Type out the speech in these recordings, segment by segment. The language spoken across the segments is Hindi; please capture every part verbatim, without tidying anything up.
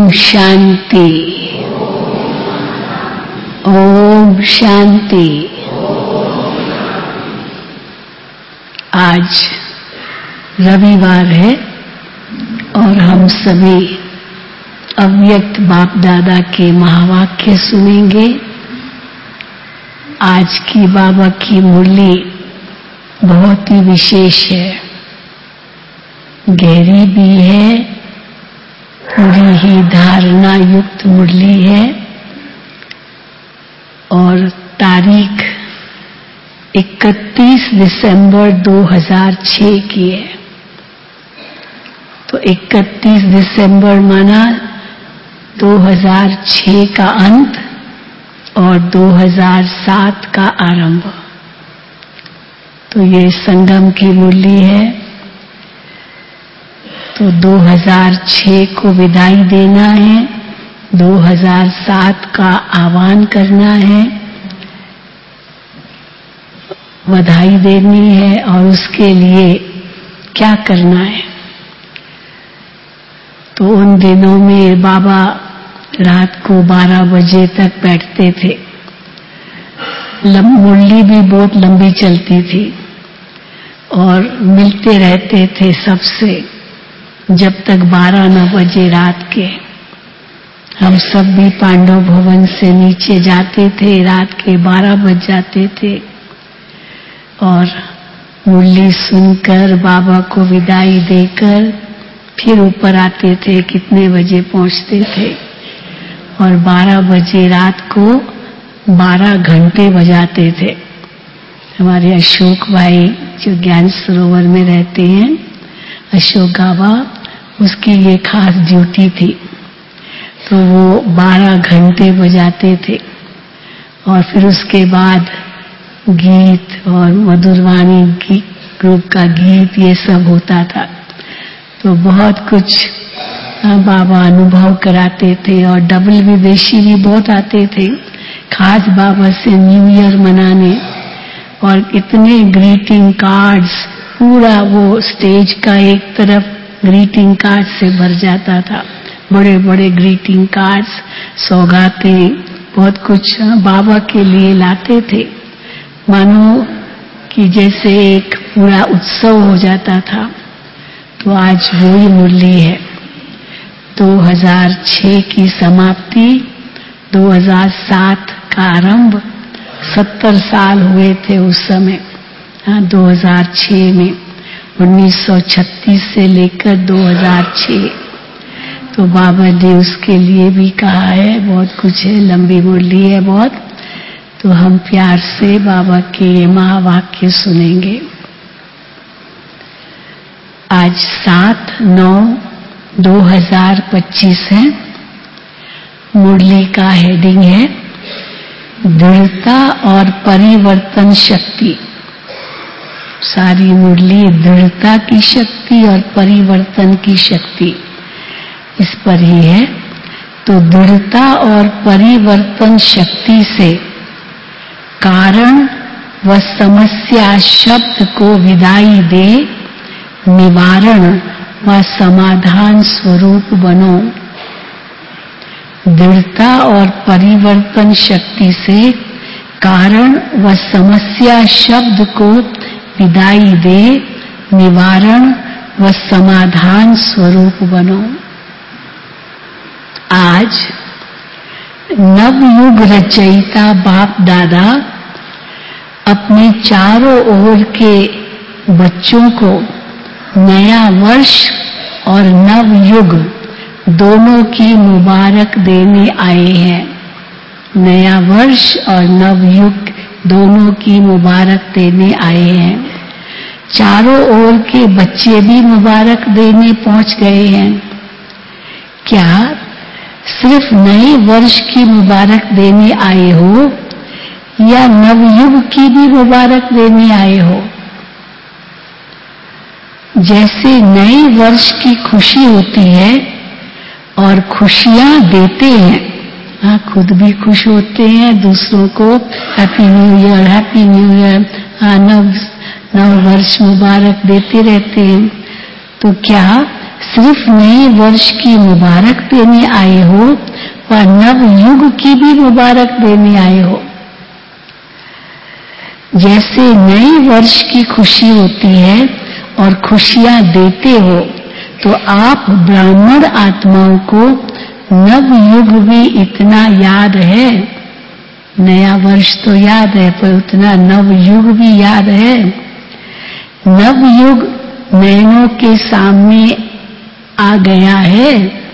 शांति। ओम शांति। आज रविवार है और हम सभी अव्यक्त बाप दादा के महावाक्य सुनेंगे। आज की बाबा की मुरली बहुत ही विशेष है, गहरी भी है, पूरी ही धारणा युक्त मुरली है और तारीख इकतीस दिसंबर दो हज़ार छह की है। तो इकतीस दिसंबर माना दो हज़ार छह का अंत और दो हज़ार सात का आरंभ। तो ये संगम की मुरली है। तो दो हज़ार छह को विदाई देना है, दो हज़ार सात का आह्वान करना है, बधाई देनी है और उसके लिए क्या करना है। तो उन दिनों में बाबा रात को बारह बजे तक बैठते थे। मुरली भी बहुत लंबी चलती थी और मिलते रहते थे सबसे जब तक बारह न बजे रात के। हम सब भी पांडव भवन से नीचे जाते थे, रात के बारह बज जाते थे और मुरली सुनकर बाबा को विदाई देकर फिर ऊपर आते थे। कितने बजे पहुंचते थे और बारह बजे रात को बारह घंटे बजाते थे। हमारे अशोक भाई जो ज्ञान सरोवर में रहते हैं, अशोक गावा, उसकी ये खास ड्यूटी थी। तो वो बारह घंटे बजाते थे और फिर उसके बाद गीत और मधुरवाणी ग्रुप का गीत ये सब होता था। तो बहुत कुछ बाबा अनुभव कराते थे और डबल विदेशी भी बहुत आते थे खास बाबा से न्यू ईयर मनाने। और इतने ग्रीटिंग कार्ड्स, पूरा वो स्टेज का एक तरफ ग्रीटिंग कार्ड से भर जाता था। बड़े बड़े ग्रीटिंग कार्ड्स, सौगातें, बहुत कुछ बाबा के लिए लाते थे। मानो कि जैसे एक पूरा उत्सव हो जाता था। तो आज वही मुरली है। दो हज़ार छह की समाप्ति, दो हज़ार सात का आरंभ। सत्तर साल हुए थे उस समय। हाँ, दो हज़ार छह में, उन्नीस सौ छत्तीस से लेकर दो हज़ार छह। तो बाबा ने उसके लिए भी कहा है, बहुत कुछ है, लंबी मुरली है बहुत। तो हम प्यार से बाबा के ये महावाक्य सुनेंगे। आज सात नौ दो हज़ार पच्चीस है। मुरली का हेडिंग है दृढ़ता और परिवर्तन शक्ति। सारी मुरली दृढ़ता की शक्ति और परिवर्तन की शक्ति इस पर ही है। तो दृढ़ता और परिवर्तन शक्ति से कारण व समस्या शब्द को विदाई दे, निवारण व समाधान स्वरूप बनो। दृढ़ता और परिवर्तन शक्ति से कारण व समस्या शब्द को विदाई दे, निवारण व समाधान स्वरूप बनो। आज नवयुग रचयिता बाप दादा अपने चारों ओर के बच्चों को नया वर्ष और नवयुग दोनों की मुबारक देने आए हैं। नया वर्ष और नवयुग दोनों की मुबारक देने आए हैं। चारों ओर के बच्चे भी मुबारक देने पहुंच गए हैं। क्या सिर्फ नए वर्ष की मुबारक देने आए हो या नवयुग की भी मुबारक देने आए हो? जैसे नए वर्ष की खुशी होती है और खुशियां देते हैं, हाँ, खुद भी खुश होते हैं, दूसरों को happy new year, happy new year, हाँ, नव नव वर्ष मुबारक देते रहते हैं। तो क्या सिर्फ नए वर्ष की मुबारक देने आए हो व नव युग की भी मुबारक देने आए हो। जैसे नए वर्ष की खुशी होती है और खुशियां देते हो, तो आप ब्राह्मण आत्माओं को नव युग भी इतना याद है। नया वर्ष तो याद है, पर उतना नव युग भी याद है। नव युग नैनों के सामने आ गया है।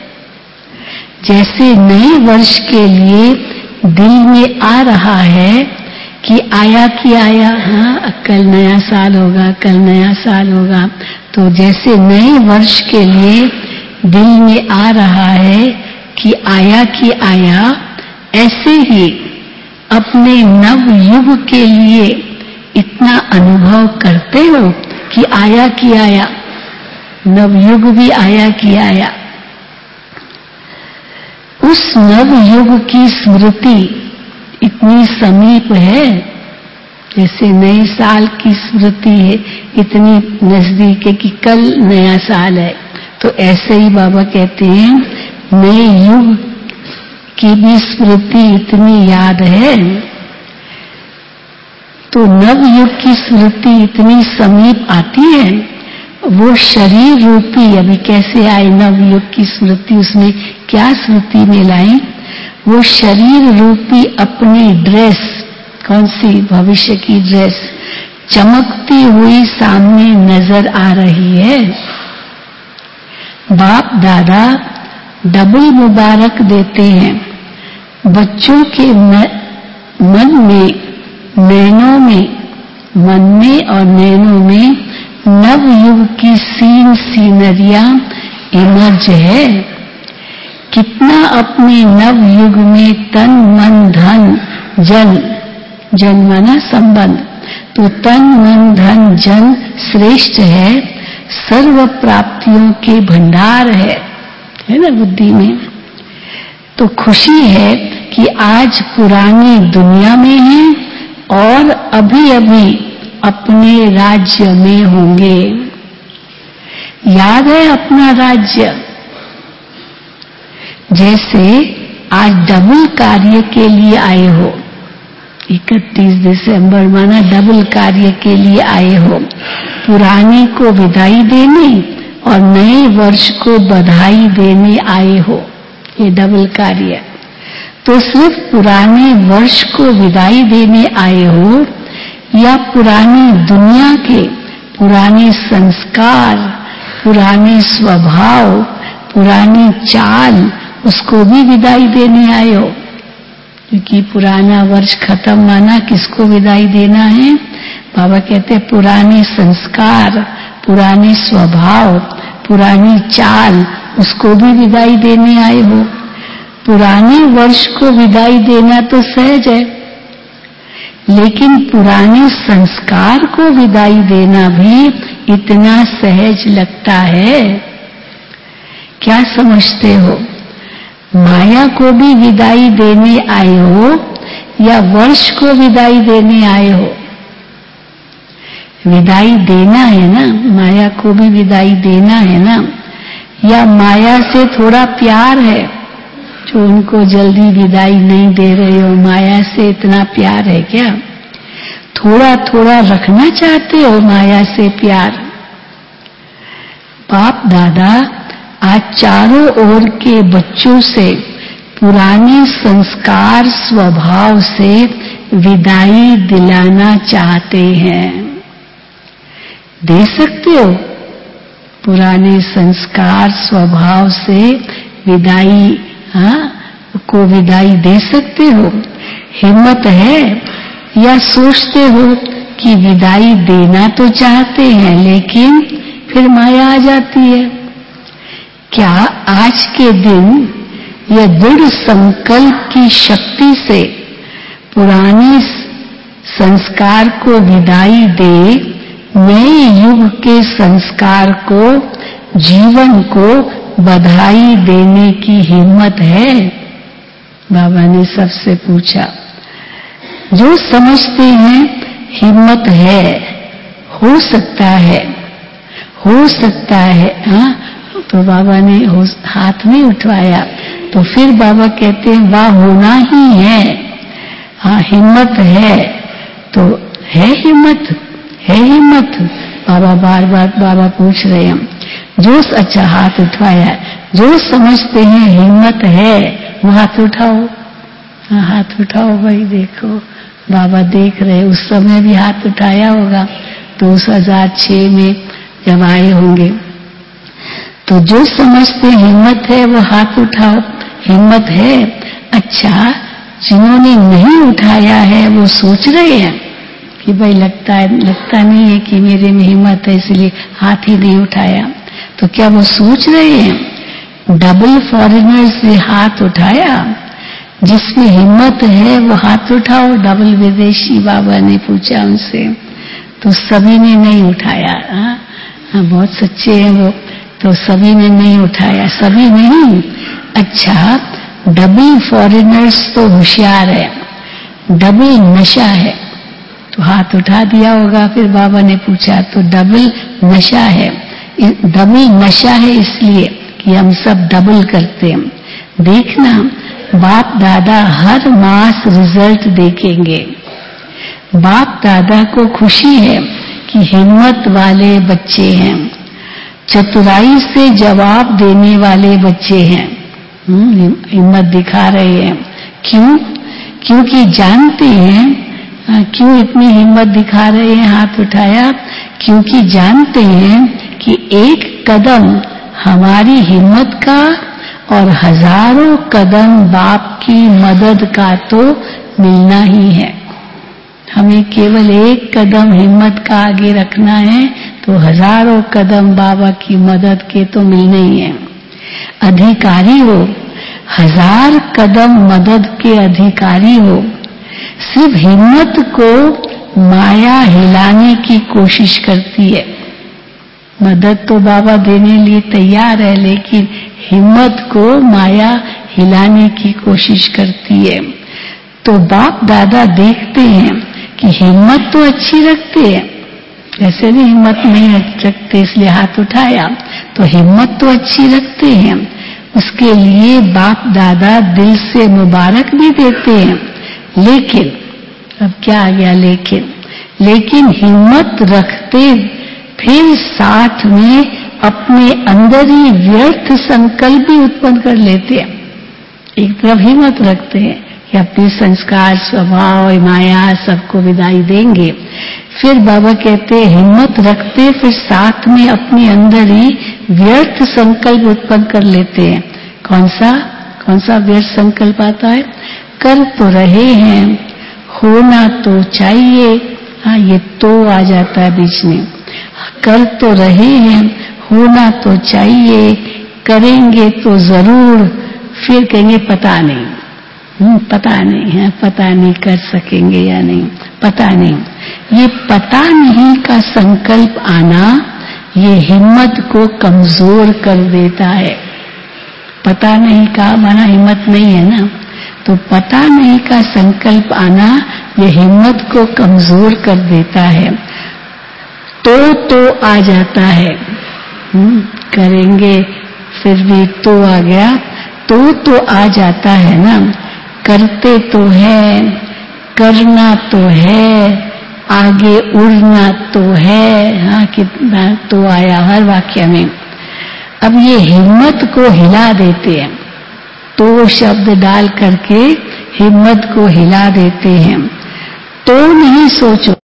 जैसे नए वर्ष के लिए दिल में आ रहा है कि आया कि आया, हाँ कल नया साल होगा, कल नया साल होगा। तो जैसे नए वर्ष के लिए दिल में आ रहा है कि आया कि आया, ऐसे ही अपने नव युग के लिए इतना अनुभव करते हो कि आया कि आया, नव युग भी आया कि आया। उस नव युग की स्मृति इतनी समीप है, जैसे नए साल की स्मृति है इतनी नजदीक है कि कल नया साल है। तो ऐसे ही बाबा कहते हैं नए युग की भी स्मृति इतनी याद है। तो नव युग की स्मृति इतनी समीप आती है। वो शरीर रूपी, अभी कैसे आए नव युग की स्मृति, उसमें क्या स्मृति में लाई? वो शरीर रूपी अपनी ड्रेस, कौन सी? भविष्य की ड्रेस चमकती हुई सामने नजर आ रही है। बाप दादा डबल मुबारक देते हैं। बच्चों के मन में, नैनों में, मन में और नैनों में नव युग की सीन सीनरियां इमर्ज है। कितना अपने नव युग में तन मन धन जन, जन माना संबंध, तो तन मन धन जन श्रेष्ठ है, सर्व प्राप्तियों के भंडार है, है ना बुद्धि में। तो खुशी है कि आज पुरानी दुनिया में हैं और अभी अभी अपने राज्य में होंगे। याद है अपना राज्य? जैसे आज डबल कार्य के लिए आए हो, इकतीस दिसंबर माना डबल कार्य के लिए आए हो, पुराने को विदाई देने और नए वर्ष को बधाई देने आए हो, ये डबल कार्य। तो सिर्फ पुराने वर्ष को विदाई देने आए हो या पुरानी दुनिया के पुराने संस्कार, पुराने स्वभाव, पुरानी चाल, उसको भी विदाई देने आए हो? क्योंकि पुराना वर्ष खत्म माना किसको विदाई देना है? बाबा कहते हैं पुराने संस्कार, पुराने स्वभाव, पुरानी चाल, उसको भी विदाई देने आए हो। पुराने वर्ष को विदाई देना तो सहज है, लेकिन पुराने संस्कार को विदाई देना भी इतना सहज लगता है? क्या समझते हो? माया को भी विदाई देने आए हो या वर्ष को विदाई देने आए हो? विदाई देना है ना, माया को भी विदाई देना है ना। या माया से थोड़ा प्यार है जो उनको जल्दी विदाई नहीं दे रहे हो? माया से इतना प्यार है क्या? थोड़ा थोड़ा रखना चाहते हो माया से प्यार? बाप दादा आज चारों ओर के बच्चों से पुराने संस्कार स्वभाव से विदाई दिलाना चाहते हैं। दे सकते हो? पुराने संस्कार स्वभाव से विदाई, हाँ, को विदाई दे सकते हो? हिम्मत है? या सोचते हो कि विदाई देना तो चाहते हैं लेकिन फिर माया आ जाती है? क्या आज के दिन यह दृढ़ संकल्प की शक्ति से पुराने संस्कार को विदाई दे, नए युग के संस्कार को, जीवन को बधाई देने की हिम्मत है? बाबा ने सबसे पूछा। जो समझते हैं हिम्मत है, हो सकता है, हो सकता है, हाँ, तो बाबा ने हाथ नहीं उठवाया। तो फिर बाबा कहते हैं वाह होना ही है, हाँ हिम्मत है, तो है हिम्मत, है हिम्मत। बाबा बार बार बाबा पूछ रहे हैं। जो अच्छा हाथ उठवाया, जो समझते हैं हिम्मत है वो हाथ उठाओ। हाँ हाथ उठाओ भाई, देखो बाबा देख रहे। उस समय भी हाथ उठाया होगा दो हजार छह में जब आए होंगे। तो जो समझते हिम्मत है वो हाथ उठाओ। हिम्मत है। अच्छा, जिन्होंने नहीं उठाया है वो सोच रहे हैं कि भाई लगता है लगता नहीं है कि मेरे में हिम्मत है इसलिए हाथ ही नहीं उठाया। तो क्या वो सोच रहे हैं डबल फॉरेनर्स ने हाथ उठाया? जिसमें हिम्मत है वो हाथ उठाओ। डबल विदेशी बाबा ने पूछा उनसे, तो सभी ने नहीं उठाया। हाँ हाँ बहुत सच्चे हैं वो, तो सभी ने नहीं उठाया। सभी नहीं। अच्छा, डबल फॉरेनर्स तो होशियार है, डबल नशा है तो हाथ उठा दिया होगा। फिर बाबा ने पूछा तो डबल नशा है। डबल नशा है इसलिए कि हम सब डबल करते हैं। देखना बाप दादा हर मास रिजल्ट देखेंगे। बाप दादा को खुशी है कि हिम्मत वाले बच्चे हैं, चतुराई से जवाब देने वाले बच्चे हैं। हिम्मत दिखा रहे हैं। क्यों? क्योंकि जानते हैं। क्यों इतनी हिम्मत दिखा रहे हैं? हाथ उठाया क्योंकि जानते हैं कि एक कदम हमारी हिम्मत का और हजारों कदम बाप की मदद का तो मिलना ही है। हमें केवल एक कदम हिम्मत का आगे रखना है तो हजारों कदम बाबा की मदद के तो मिलने ही है। अधिकारी हो, हजार कदम मदद के अधिकारी हो। सिर्फ हिम्मत को माया हिलाने की कोशिश करती है। मदद तो बाबा देने लिए तैयार है, लेकिन हिम्मत को माया हिलाने की कोशिश करती है। तो बाप दादा देखते हैं कि हिम्मत तो अच्छी रखते हैं, ऐसे नहीं हिम्मत नहीं रखते इसलिए हाथ उठाया, तो हिम्मत तो अच्छी रखते हैं। उसके लिए बाप दादा दिल से मुबारक भी देते हैं। लेकिन अब क्या आ गया लेकिन? लेकिन हिम्मत रखते फिर साथ में अपने अंदर ही व्यर्थ संकल्प भी उत्पन्न कर लेते हैं। एक तरफ हिम्मत रखते हैं कि अपने संस्कार स्वभाव माया सबको विदाई देंगे, फिर बाबा कहते हैं हिम्मत रखते फिर साथ में अपने अंदर ही व्यर्थ संकल्प उत्पन्न कर लेते हैं। कौन सा कौन सा व्यर्थ संकल्प आता है? कर तो रहे हैं, होना तो चाहिए। हाँ ये तो आ जाता है बीच में। कर तो रहे हैं, होना तो चाहिए, करेंगे तो जरूर, फिर कहेंगे पता नहीं। हम्म पता नहीं है, पता नहीं कर सकेंगे या नहीं, पता नहीं। ये पता नहीं का संकल्प आना ये हिम्मत को कमजोर कर देता है। पता नहीं का माना हिम्मत नहीं है ना, तो पता नहीं का संकल्प आना ये हिम्मत को कमजोर कर देता है। तो तो आ जाता है। हम्म करेंगे फिर भी तो आ गया, तो तो आ जाता है ना। करते तो है, करना तो है, आगे उड़ना तो है। हाँ कितना तो आया हर वाक्य में। अब ये हिम्मत को हिला देते हैं, तो शब्द डाल करके हिम्मत को हिला देते हैं। तो नहीं सोचो।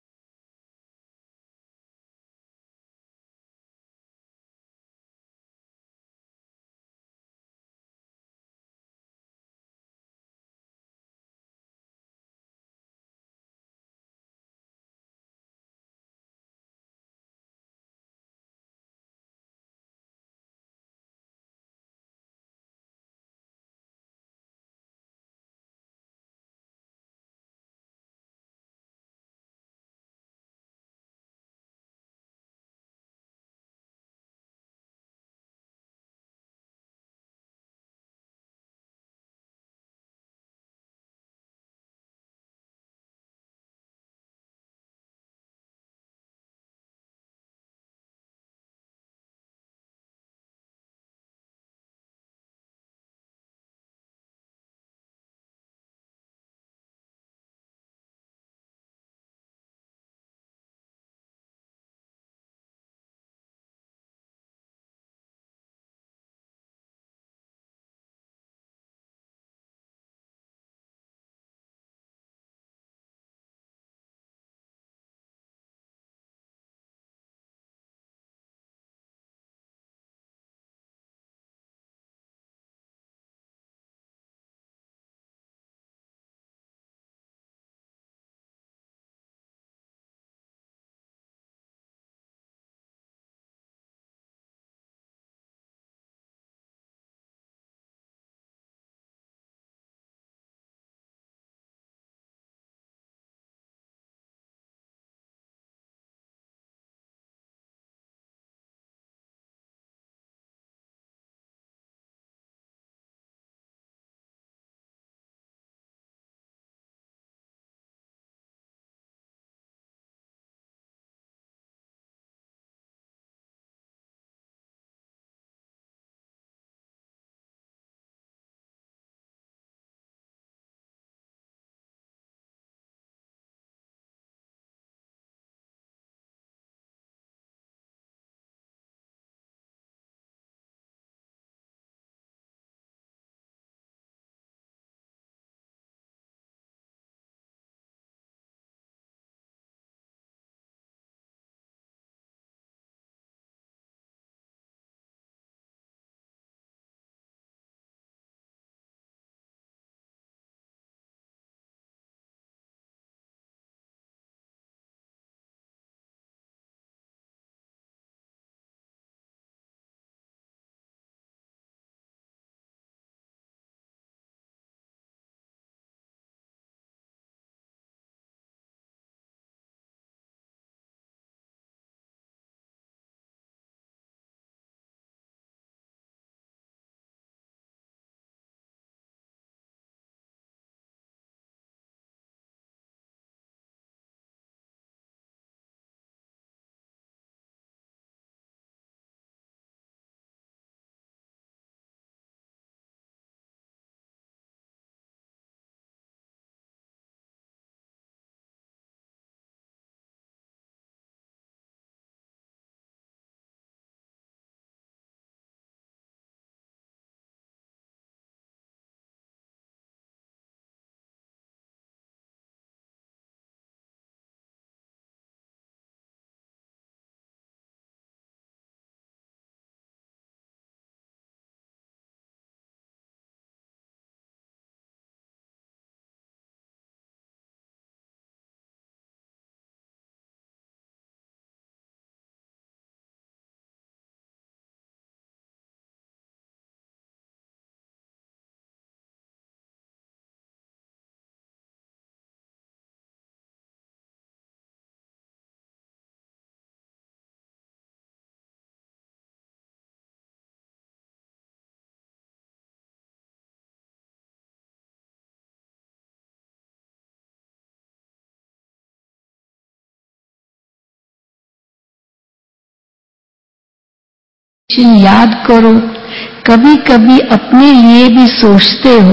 याद करो। कभी कभी अपने लिए भी सोचते हो,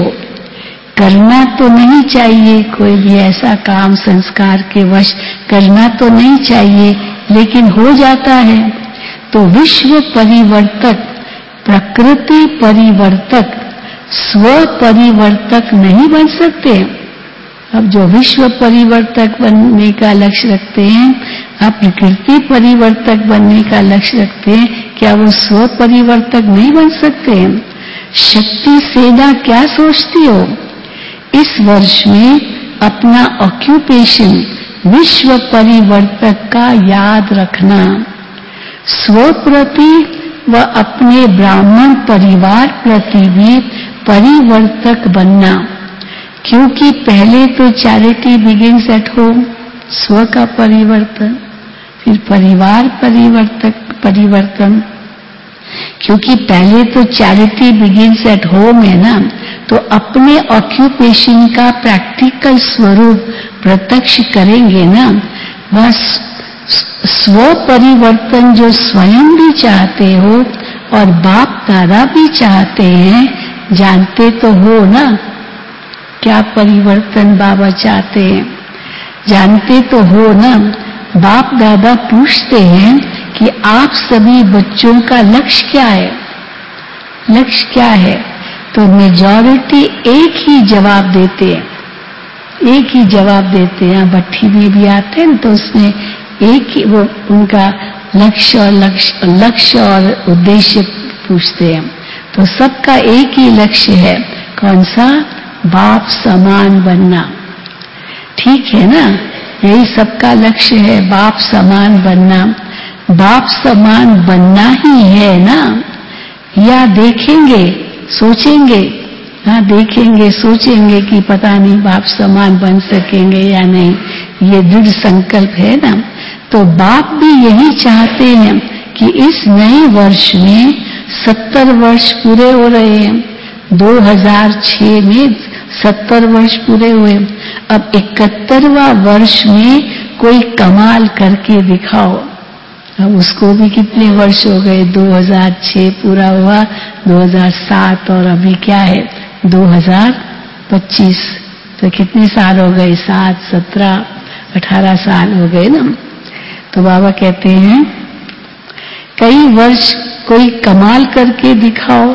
करना तो नहीं चाहिए कोई भी ऐसा काम, संस्कार के वश करना तो नहीं चाहिए, लेकिन हो जाता है। तो विश्व परिवर्तक, प्रकृति परिवर्तक, स्व परिवर्तक नहीं बन सकते। अब जो विश्व परिवर्तक बनने का लक्ष्य रखते हैं, आप प्रकृति परिवर्तक बनने का लक्ष्य रखते हैं, क्या वो स्व परिवर्तक नहीं बन सकते? शक्ति सेना क्या सोचती हो? इस वर्ष में अपना ऑक्यूपेशन विश्व परिवर्तक का याद रखना, स्व प्रति व अपने ब्राह्मण परिवार प्रति भी परिवर्तक बनना, क्योंकि पहले तो चैरिटी बिगिंस एट होम, स्व का परिवर्तन, फिर परिवार परिवर्तक परिवर्तन, क्योंकि पहले तो चैरिटी बिगिंस एट होम है ना। तो अपने ऑक्यूपेशन का प्रैक्टिकल स्वरूप प्रत्यक्ष करेंगे ना, वह स्व परिवर्तन जो स्वयं भी चाहते हो और बाप दादा भी चाहते हैं, जानते तो हो ना क्या परिवर्तन बाबा चाहते हैं, जानते तो हो ना। बाप दादा पूछते हैं कि आप सभी बच्चों का लक्ष्य क्या है, लक्ष्य क्या है? तो मेजॉरिटी एक ही जवाब देते हैं, एक ही जवाब देते हैं। भट्टी में भी आते हैं तो उसमें एक ही वो उनका लक्ष्य और लक्ष्य लक्ष्य और उद्देश्य पूछते हैं। तो सबका एक ही लक्ष्य है, कौन सा? बाप समान बनना। ठीक है ना, यही सबका लक्ष्य है, बाप समान बनना। बाप समान बनना ही है ना, या देखेंगे सोचेंगे, हाँ देखेंगे सोचेंगे कि पता नहीं बाप समान बन सकेंगे या नहीं, ये दृढ़ संकल्प है ना। तो बाप भी यही चाहते हैं कि इस नए वर्ष में सत्तर वर्ष पूरे हो रहे हैं, दो हज़ार छह में सत्तर वर्ष पूरे हुए। अब इकहत्तरवां वर्ष में कोई कमाल करके दिखाओ। अब उसको भी कितने वर्ष हो गए, दो हज़ार छह पूरा हुआ, दो हज़ार सात और अभी क्या है दो हज़ार पच्चीस, तो कितने साल हो गए? सात, सत्रह, अठारह साल हो गए ना। तो बाबा कहते हैं कई वर्ष कोई कमाल करके दिखाओ।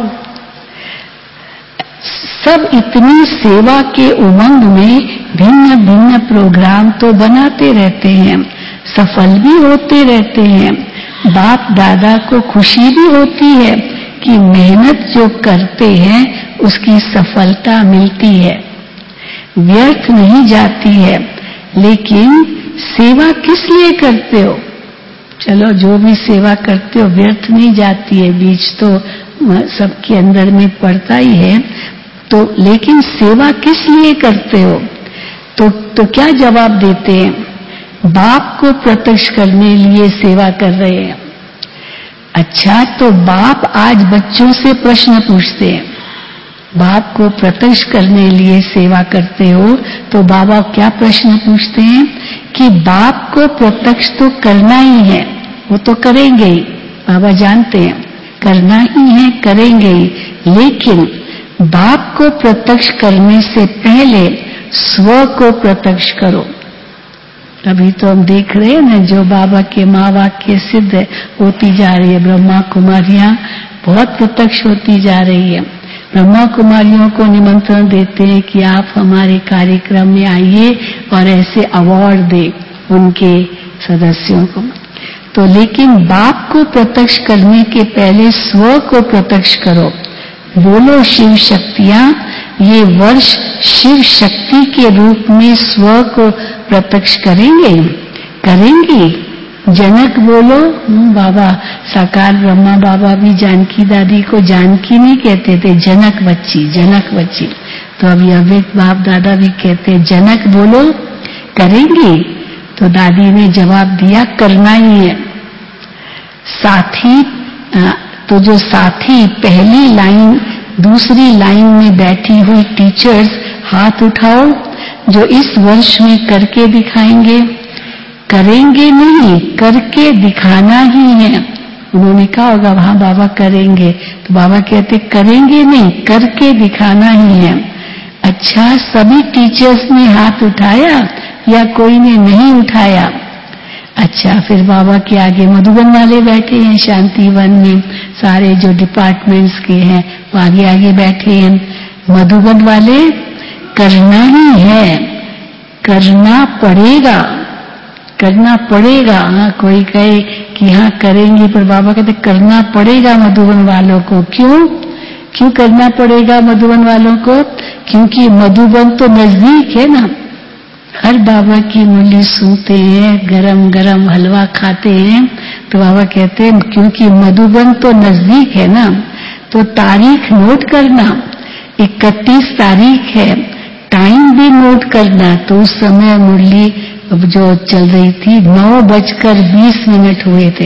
सब इतनी सेवा के उमंग में भिन्न भिन्न प्रोग्राम तो बनाते रहते हैं, सफल भी होते रहते हैं। बाप दादा को खुशी भी होती है कि मेहनत जो करते हैं उसकी सफलता मिलती है, व्यर्थ नहीं जाती है। लेकिन सेवा किस लिए करते हो? चलो जो भी सेवा करते हो व्यर्थ नहीं जाती है, बीज तो सबके अंदर में पड़ता ही है। तो लेकिन सेवा किस लिए करते हो? तो तो क्या जवाब देते हैं? बाप को प्रत्यक्ष करने लिए सेवा कर रहे हैं। अच्छा, तो बाप आज बच्चों से प्रश्न पूछते हैं, बाप को प्रत्यक्ष करने लिए सेवा करते हो तो बाबा क्या प्रश्न पूछते हैं कि बाप को प्रत्यक्ष तो करना ही है, वो तो करेंगे ही, बाबा जानते हैं करना ही है, करेंगे ही। लेकिन बाप को प्रत्यक्ष करने से पहले स्व को प्रत्यक्ष करो। अभी तो हम देख रहे हैं ना, जो बाबा के माँ वाक्य सिद्ध होती जा रही है, ब्रह्मा कुमारियां बहुत प्रत्यक्ष होती जा रही है। ब्रह्मा कुमारियों को निमंत्रण देते हैं कि आप हमारे कार्यक्रम में आइए और ऐसे अवार्ड दे उनके सदस्यों को। तो लेकिन बाप को प्रत्यक्ष करने के पहले स्व को प्रत्यक्ष करो। बोलो शिव शक्तियां, ये वर्ष शिव शक्ति के रूप में स्व को प्रत्यक्ष करेंगे करेंगी। जनक बोलो, बाबा साकार ब्रह्मा बाबा भी जानकी दादी को जानकी नहीं कहते थे, जनक बच्ची, जनक बच्ची। तो अभी अव्यक्त बाप दादा भी कहते हैं जनक बोलो, करेंगी। तो दादी ने जवाब दिया करना ही है। साथी, तो जो साथी पहली लाइन दूसरी लाइन में बैठी हुई टीचर्स हाथ उठाओ, जो इस वर्ष में करके दिखाएंगे। करेंगे नहीं, करके दिखाना ही है। उन्होंने कहा होगा हाँ बाबा करेंगे, तो बाबा कहते करेंगे नहीं, करके दिखाना ही है। अच्छा, सभी टीचर्स ने हाथ उठाया या कोई ने नहीं उठाया? अच्छा, फिर बाबा के आगे मधुबन वाले बैठे हैं, शांतिवन में सारे जो डिपार्टमेंट्स के हैं वो आगे आगे बैठे हैं। मधुबन वाले करना ही है, करना पड़ेगा, करना पड़ेगा। हाँ, कोई कहे कि हाँ करेंगे, पर बाबा कहते करना पड़ेगा मधुबन वालों को। क्यों क्यों करना पड़ेगा मधुबन वालों को? क्योंकि मधुबन तो नजदीक है ना। हर बाबा की मुरली सुनते हैं, गरम गरम हलवा खाते हैं, तो बाबा कहते हैं क्योंकि मधुबन तो नजदीक है ना, तो तारीख नोट करना, इकतीस तारीख है, टाइम भी नोट करना। तो उस समय मुरली जो चल रही थी, नौ बजकर बीस मिनट हुए थे,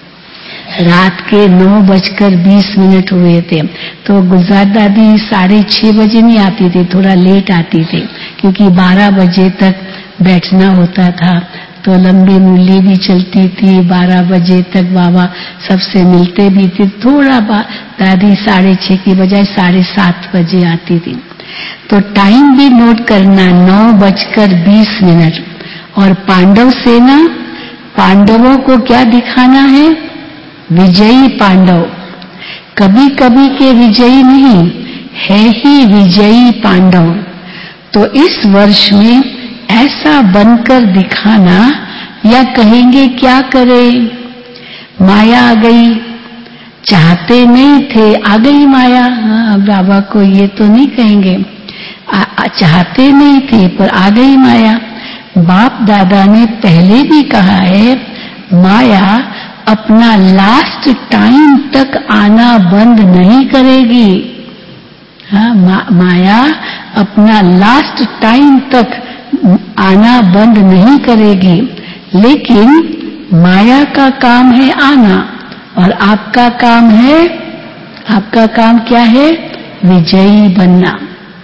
रात के नौ बजकर बीस मिनट हुए थे। तो गुलजार दादी साढ़े छह बजे नहीं आती थी, थोड़ा लेट आती थी, क्योंकि बारह बजे तक बैठना होता था। तो लंबी मुरली भी चलती थी, बारह बजे तक बाबा सबसे मिलते भी थे। थोड़ा दादी साढ़े छह की बजाय साढ़े सात बजे आती थी। तो टाइम भी नोट करना, नौ बजकर बीस मिनट। और पांडव सेना, पांडवों को क्या दिखाना है? विजयी पांडव, कभी कभी के विजयी नहीं, है ही विजयी पांडव। तो इस वर्ष में ऐसा बनकर दिखाना, या कहेंगे क्या करें, माया आ गई, चाहते नहीं थे आ गई माया। हाँ, बाबा को ये तो नहीं कहेंगे आ, आ, चाहते नहीं थे पर आ गई माया। बाप दादा ने पहले भी कहा है, माया अपना लास्ट टाइम तक आना बंद नहीं करेगी। हाँ, मा, माया अपना लास्ट टाइम तक आना बंद नहीं करेगी, लेकिन माया का काम है आना, और आपका काम है, आपका काम क्या है? विजयी बनना।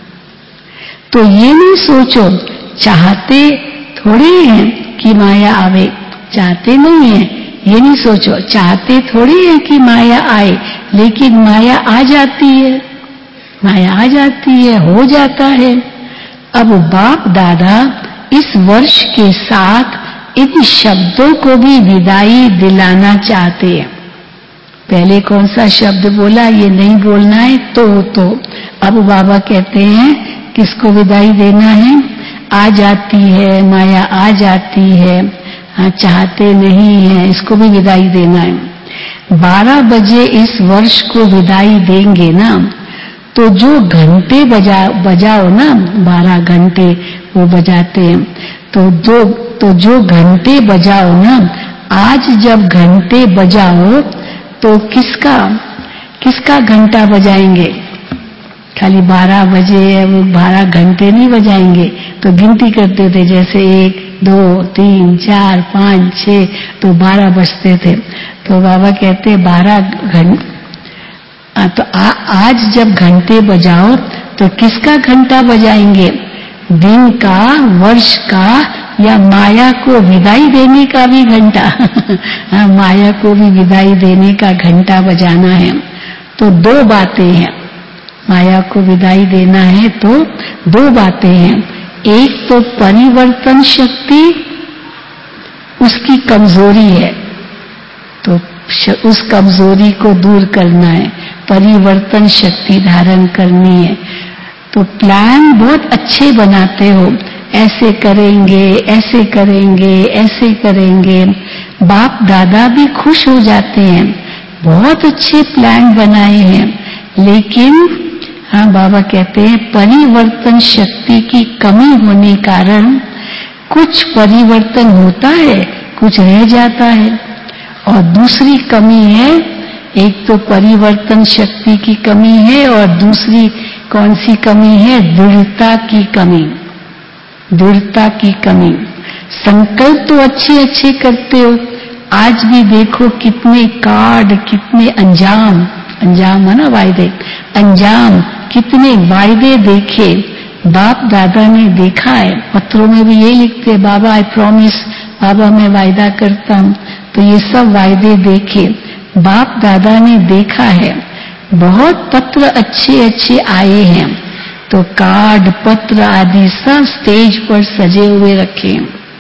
तो ये नहीं सोचो, चाहते थोड़ी हैं कि माया आवे, चाहते नहीं है, ये नहीं सोचो, चाहते थोड़ी है कि माया आए, लेकिन माया आ जाती है, माया आ जाती है, हो जाता है। अब बाप दादा इस वर्ष के साथ इन शब्दों को भी विदाई दिलाना चाहते हैं। पहले कौन सा शब्द बोला? ये नहीं बोलना है तो तो अब बाबा कहते हैं किसको विदाई देना है? आ जाती है माया, आ जाती है, हाँ, चाहते नहीं है, इसको भी विदाई देना है। बारह बजे इस वर्ष को विदाई देंगे ना, तो जो घंटे बजा बजाओ ना, बारह घंटे वो बजाते हैं, तो दो तो जो घंटे बजाओ ना, आज जब घंटे बजाओ तो किसका किसका घंटा बजाएंगे? खाली बारह बजे वो बारह घंटे नहीं बजाएंगे। तो गिनती करते थे, जैसे एक दो तीन चार पाँच छः, तो बारह बजते थे। तो बाबा कहते बारह घंटे, तो आ, आज जब घंटे बजाओ तो किसका घंटा बजाएंगे? दिन का, वर्ष का, या माया को विदाई देने का भी घंटा? माया को भी विदाई देने का घंटा बजाना है। तो दो बातें हैं, माया को विदाई देना है तो दो बातें हैं। एक तो परिवर्तन शक्ति, उसकी कमजोरी है, तो उस कमजोरी को दूर करना है, परिवर्तन शक्ति धारण करनी है। तो प्लान बहुत अच्छे बनाते हो, ऐसे करेंगे, ऐसे करेंगे, ऐसे करेंगे, बाप दादा भी खुश हो जाते हैं, बहुत अच्छे प्लान बनाए हैं, लेकिन हाँ, बाबा कहते हैं परिवर्तन शक्ति की कमी होने कारण कुछ परिवर्तन होता है, कुछ रह जाता है। और दूसरी कमी है, एक तो परिवर्तन शक्ति की कमी है, और दूसरी कौन सी कमी है? दृढ़ता की कमी, दृढ़ता की कमी। संकल्प तो अच्छे अच्छे करते हो, आज भी देखो कितने कार्ड, कितने अंजाम, अंजाम है ना वायदे, अंजाम, कितने वायदे देखे बाप दादा ने देखा है। पत्रों में भी ये लिखते, बाबा आई प्रॉमिस, बाबा मैं वायदा करता हूँ। तो ये सब वायदे देखे, बाप दादा ने देखा है बहुत पत्र अच्छे अच्छे आए हैं, तो कार्ड पत्र आदि सब स्टेज पर सजे हुए रखे,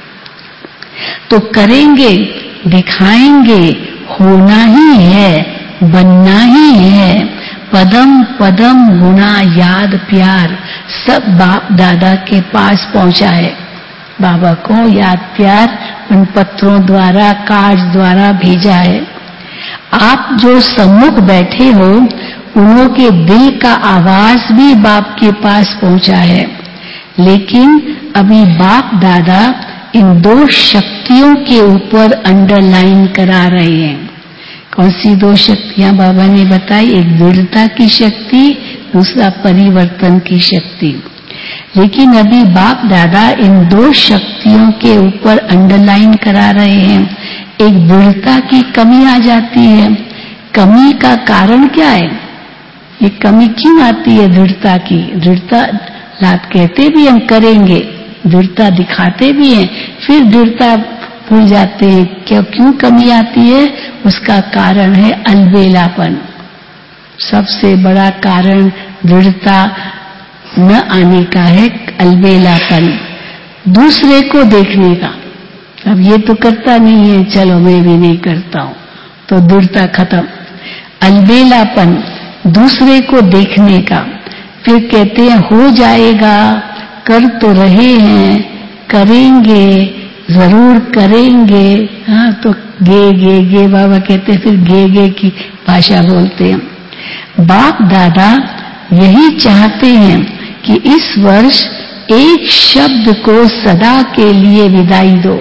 तो करेंगे, दिखाएंगे, होना ही है, बनना ही है, पदम पदम गुना याद प्यार सब बाप दादा के पास पहुंचा है। बाबा को याद प्यार उन पत्रों द्वारा, कार्ड द्वारा भेजा है। आप जो सम्मुख बैठे हो, उन्हों के दिल का आवाज भी बाप के पास पहुंचा है, लेकिन अभी बाप दादा इन दो शक्तियों के ऊपर अंडरलाइन करा रहे हैं। कौन सी दो शक्तियां बाबा ने बताई? एक दृढ़ता की शक्ति, दूसरा परिवर्तन की शक्ति। लेकिन अभी बाप दादा इन दो शक्तियों के ऊपर अंडरलाइन करा रहे हैं। एक दृढ़ता की कमी आ जाती है। कमी का कारण क्या है? ये कमी क्यों आती है दृढ़ता की? दृढ़ता लात कहते भी हम करेंगे, दृढ़ता दिखाते भी हैं, फिर दृढ़ता भूल जाते हैं। क्यों क्यों कमी आती है? उसका कारण है अलबेलापन। सबसे बड़ा कारण दृढ़ता न आने का है अलबेलापन, दूसरे को देखने का। अब ये तो करता नहीं है, चलो मैं भी नहीं करता हूं, तो दृढ़ता खत्म। अलबेलापन दूसरे को देखने का, फिर कहते हैं हो जाएगा, कर तो रहे हैं, करेंगे, जरूर करेंगे। हाँ, तो गे गे गे बाबा कहते हैं, फिर गे गे की भाषा बोलते हैं। बाप दादा यही चाहते हैं कि इस वर्ष एक शब्द को सदा के लिए विदाई दो।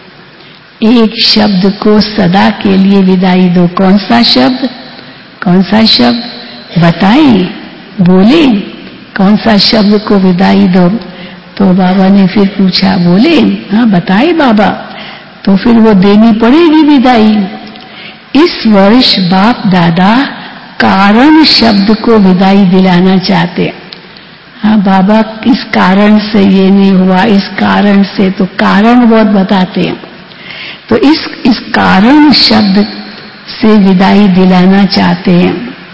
एक शब्द को सदा के लिए विदाई दो। कौन सा शब्द? कौन सा शब्द? बताएं, बोले, कौन सा शब्द को विदाई दो? तो बाबा ने फिर पूछा, बोले हाँ बताए बाबा। तो फिर वो देनी पड़ेगी विदाई। इस वर्ष बाप दादा कारण शब्द को विदाई दिलाना चाहते। हाँ बाबा, इस कारण से ये नहीं हुआ, इस कारण से, तो कारण बहुत बताते हैं। तो इस इस कारण शब्द से विदाई दिलाना चाहते हैं।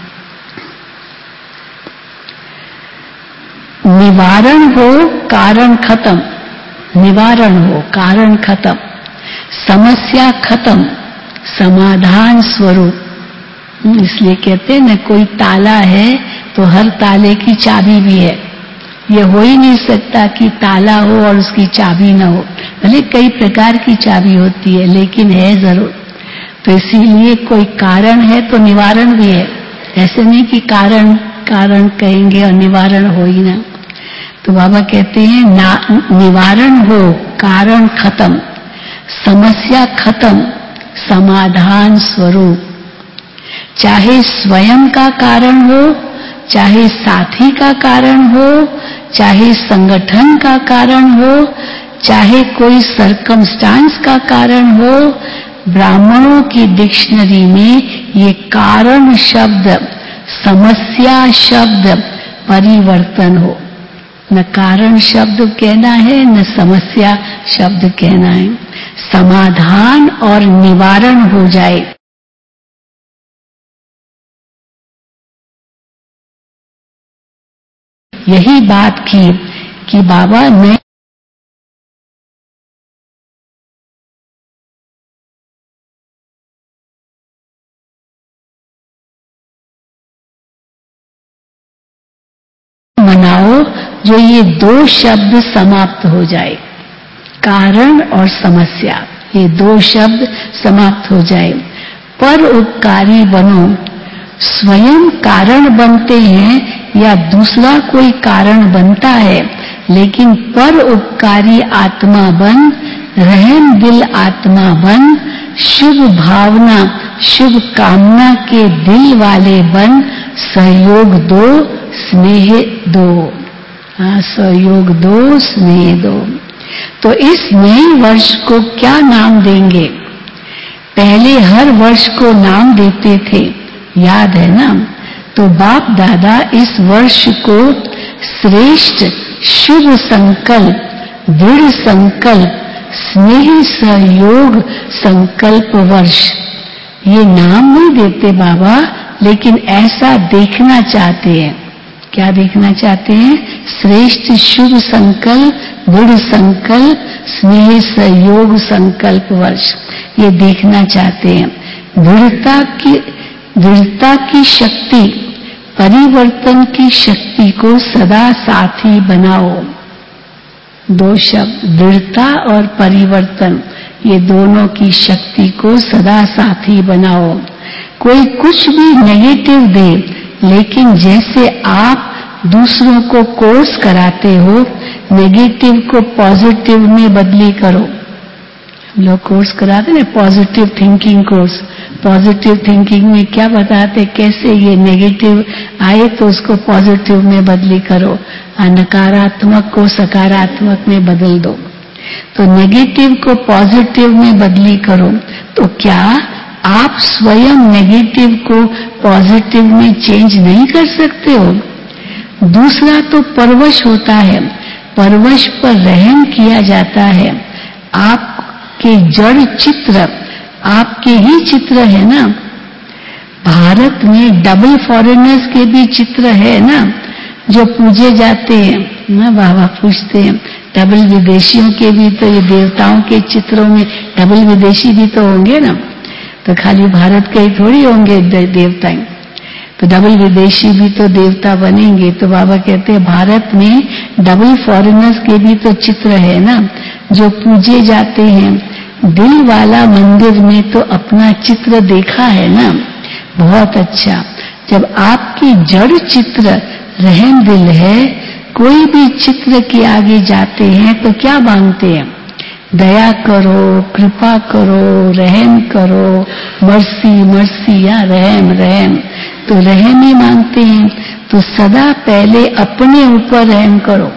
निवारण हो, कारण खत्म। निवारण हो, कारण खत्म, समस्या खत्म, समाधान स्वरूप। इसलिए कहते हैं न, कोई ताला है तो हर ताले की चाबी भी है। ये हो ही नहीं सकता कि ताला हो और उसकी चाबी न हो। भले कई प्रकार की चाबी होती है, लेकिन है जरूर। तो इसीलिए कोई कारण है तो निवारण भी है। ऐसे नहीं कि कारण कारण कहेंगे और निवारण हो ही ना। तो बाबा कहते हैं ना, निवारण हो, कारण खत्म, समस्या खत्म, समाधान स्वरूप। चाहे स्वयं का कारण हो, चाहे साथी का कारण हो, चाहे संगठन का कारण हो, चाहे कोई सर्कमस्टांस का कारण हो, ब्राह्मणों की डिक्शनरी में ये कारण शब्द, समस्या शब्द परिवर्तन हो। न कारण शब्द कहना है, न समस्या शब्द कहना है। समाधान और निवारण हो जाए। यही बात की कि बाबा मैं मनाओ जो ये दो शब्द समाप्त हो जाए, कारण और समस्या, ये दो शब्द समाप्त हो जाए। पर उपकारी बनो। स्वयं कारण बनते हैं या दूसरा कोई कारण बनता है, लेकिन पर उपकारी आत्मा बन, रहम दिल आत्मा बन, शुभ भावना शुभ कामना के दिल वाले बन, सहयोग दो, स्नेह दो। हाँ, सहयोग दो, स्नेह दो। तो इस नए वर्ष को क्या नाम देंगे? पहले हर वर्ष को नाम देते थे, याद है ना? तो बाप दादा इस वर्ष को श्रेष्ठ शुभ संकल्प, दृढ़ संकल्प, स्नेह सहयोग संकल्प वर्ष, ये नाम नहीं देते बाबा, लेकिन ऐसा देखना चाहते हैं। क्या देखना चाहते हैं? श्रेष्ठ शुभ संकल्प, दृढ़ संकल्प, स्नेह सहयोग संकल्प वर्ष, ये देखना चाहते हैं। दृढ़ता की दृढ़ता की शक्ति, परिवर्तन की शक्ति को सदा साथी बनाओ। दो शब्द, दृढ़ता और परिवर्तन, ये दोनों की शक्ति को सदा साथी बनाओ। कोई कुछ भी नेगेटिव दे, लेकिन जैसे आप दूसरों को कोर्स कराते हो, नेगेटिव को पॉजिटिव में बदली करो। हम लोग कोर्स कराते हैं, positive thinking course. Positive thinking में क्या बताते, कैसे ये नेगेटिव आए तो उसको पॉजिटिव में बदली करो, नकारात्मक को सकारात्मक में बदल दो। तो नेगेटिव को पॉजिटिव में बदली करो। तो क्या आप स्वयं नेगेटिव को पॉजिटिव में चेंज नहीं कर सकते हो? दूसरा तो परवश होता है, परवश पर रहम किया जाता है। आपके जड़ चित्र आपके ही चित्र है ना। भारत में डबल फॉरेनर्स के भी चित्र है ना, जो पूजे जाते हैं ना, बाबा पूछते हैं। डबल विदेशियों के भी तो, ये देवताओं के चित्रों में डबल विदेशी भी तो होंगे ना, तो खाली भारत के ही थोड़ी होंगे देवता। तो डबल विदेशी भी तो देवता बनेंगे। तो बाबा कहते हैं भारत में डबल फॉरेनर्स के भी तो चित्र है ना, जो पूजे जाते हैं। दिल वाला मंदिर में तो अपना चित्र देखा है ना, बहुत अच्छा। जब आपकी जड़ चित्र रहम दिल है, कोई भी चित्र के आगे जाते हैं तो क्या मांगते हैं? दया करो, कृपा करो, रहम करो, मर्सी मर्सी, या रहम रहम, तो रहम ही मांगते हैं। तो सदा पहले अपने ऊपर रहम करो,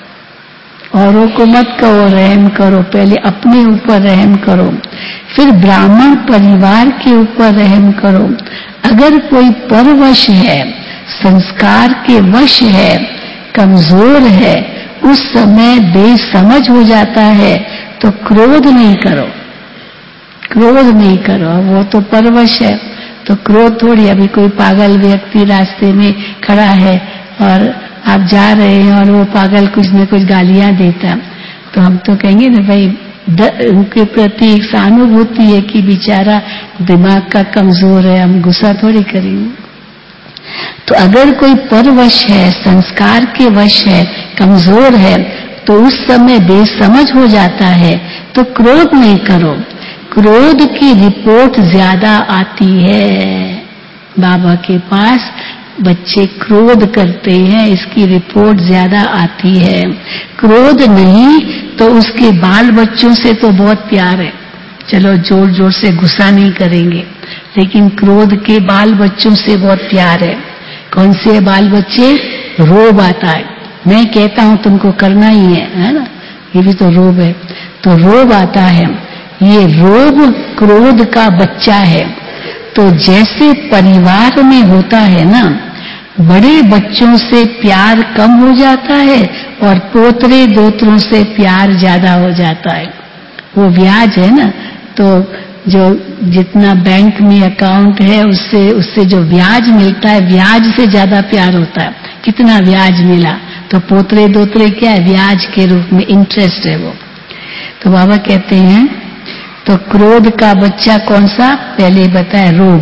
औरों को मत कहो रहम करो, पहले अपने ऊपर रहम करो, फिर ब्राह्मण परिवार के ऊपर रहम करो। अगर कोई परवश है, संस्कार के वश है, कमजोर है, उस समय बेसमझ हो जाता है, तो क्रोध नहीं करो, क्रोध नहीं करो। वो तो परवश है, तो क्रोध थोड़ी। अभी कोई पागल व्यक्ति रास्ते में खड़ा है और आप जा रहे हैं और वो पागल कुछ न कुछ गालियां देता, तो हम तो कहेंगे ना भाई, उनके प्रति एक सहानुभूति है कि बेचारा दिमाग का कमजोर है, हम गुस्सा थोड़ी करेंगे। तो अगर कोई परवश है, संस्कार के वश है, कमजोर है, तो उस समय बेसमझ हो जाता है, तो क्रोध नहीं करो। क्रोध की रिपोर्ट ज्यादा आती है। बाबा के पास बच्चे क्रोध करते हैं, इसकी रिपोर्ट ज्यादा आती है। क्रोध नहीं तो उसके बाल बच्चों से तो बहुत प्यार है, चलो जोर जोर से गुस्सा नहीं करेंगे, लेकिन क्रोध के बाल बच्चों से बहुत प्यार है। कौन से बाल बच्चे? रोब आता है, मैं कहता हूं तुमको करना ही है, है ना, ये भी तो रोब है। तो रोब आता है, ये रोब क्रोध का बच्चा है। तो जैसे परिवार में होता है ना, बड़े बच्चों से प्यार कम हो जाता है और पोतरे दोतरों से प्यार ज्यादा हो जाता है। वो ब्याज है ना, तो जो जितना बैंक में अकाउंट है उससे उससे जो ब्याज मिलता है, ब्याज से ज्यादा प्यार होता है। कितना ब्याज मिला, तो पोतरे दोतरे क्या है? ब्याज के रूप में इंटरेस्ट है वो। तो बाबा कहते हैं, तो क्रोध का बच्चा कौन सा? पहले बताया रोग।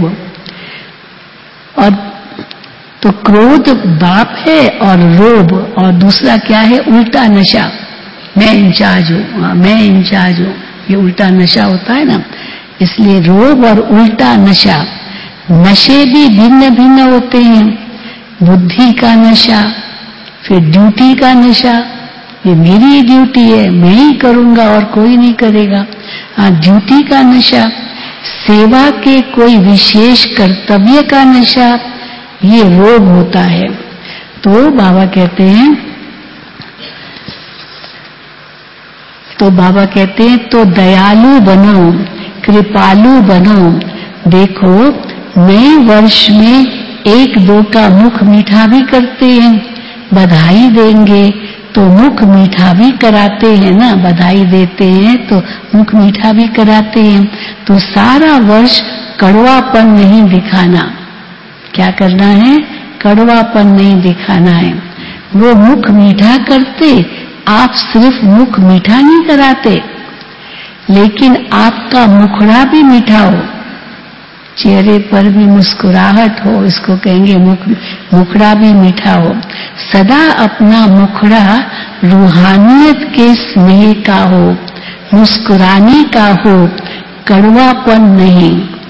और तो क्रोध बाप है और रोब, और दूसरा क्या है? उल्टा नशा, मैं इंचार्ज हूं, मैं इंचार्ज हूं, ये उल्टा नशा होता है ना। इसलिए रोब और उल्टा नशा। नशे भी भिन्न भिन्न होते हैं। बुद्धि का नशा, फिर ड्यूटी का नशा, ये मेरी ड्यूटी है, मैं ही करूंगा और कोई नहीं करेगा। हाँ, ड्यूटी का नशा, सेवा के कोई विशेष कर्तव्य का नशा, ये रोग होता है। तो बाबा कहते हैं तो बाबा कहते हैं तो दयालु बनो, कृपालु बनो। देखो, नए वर्ष में एक दो का मुख मीठा भी करते हैं, बधाई देंगे तो मुख मीठा भी कराते हैं ना, बधाई देते हैं तो मुख मीठा भी कराते हैं। तो सारा वर्ष कड़वापन नहीं दिखाना। क्या करना है? कड़वापन नहीं दिखाना है। वो मुख मीठा करते, आप सिर्फ मुख मीठा नहीं कराते, लेकिन आपका मुखड़ा भी मीठा हो, चेहरे पर भी मुस्कुराहट हो, इसको कहेंगे मुख मुखड़ा भी मीठा हो। सदा अपना मुखड़ा रूहानियत के स्नेह का हो, मुस्कुराने का हो, कड़वापन नहीं।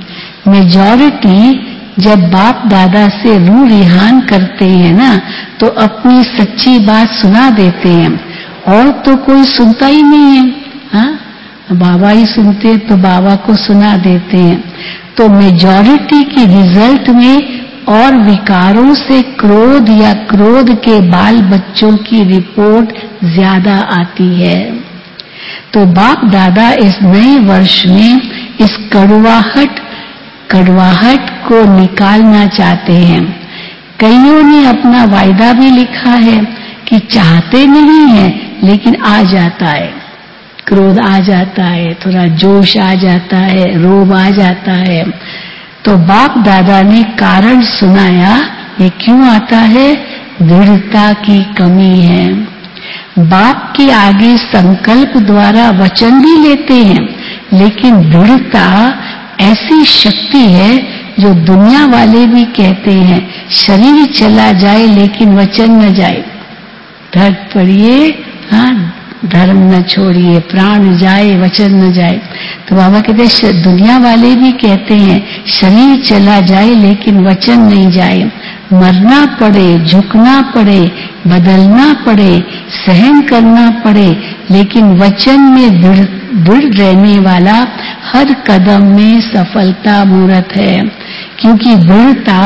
मेजॉरिटी जब बाप दादा से रूह रिहान करते हैं ना, तो अपनी सच्ची बात सुना देते हैं, और तो कोई सुनता ही नहीं है। हाँ, बाबा ही सुनते हैं तो बाबा को सुना देते हैं। तो मेजॉरिटी की रिजल्ट में और विकारों से क्रोध या क्रोध के बाल बच्चों की रिपोर्ट ज्यादा आती है। तो बाप दादा इस नए वर्ष में इस कड़वाहट कड़वाहट को निकालना चाहते हैं। कईयों ने अपना वायदा भी लिखा है कि चाहते नहीं है, लेकिन आ जाता है, क्रोध आ जाता है, थोड़ा जोश आ जाता है, रोब आ जाता है। तो बाप दादा ने कारण सुनाया, ये क्यों आता है? दृढ़ता की कमी है। बाप के आगे संकल्प द्वारा वचन भी लेते हैं, लेकिन दृढ़ता ऐसी शक्ति है जो दुनिया वाले भी कहते हैं, शरीर चला जाए लेकिन वचन न जाए। धड़ पड़िए, हाँ, धर्म न छोड़िए, प्राण जाए वचन न जाए। तो बाबा कहते हैं, दुनिया वाले भी कहते हैं शरीर चला जाए लेकिन वचन नहीं जाए। मरना पड़े, झुकना पड़े, बदलना पड़े, सहन करना पड़े, लेकिन वचन में दृढ़ दृढ़ रहने वाला हर कदम में सफलता मूर्त है, क्योंकि दृढ़ता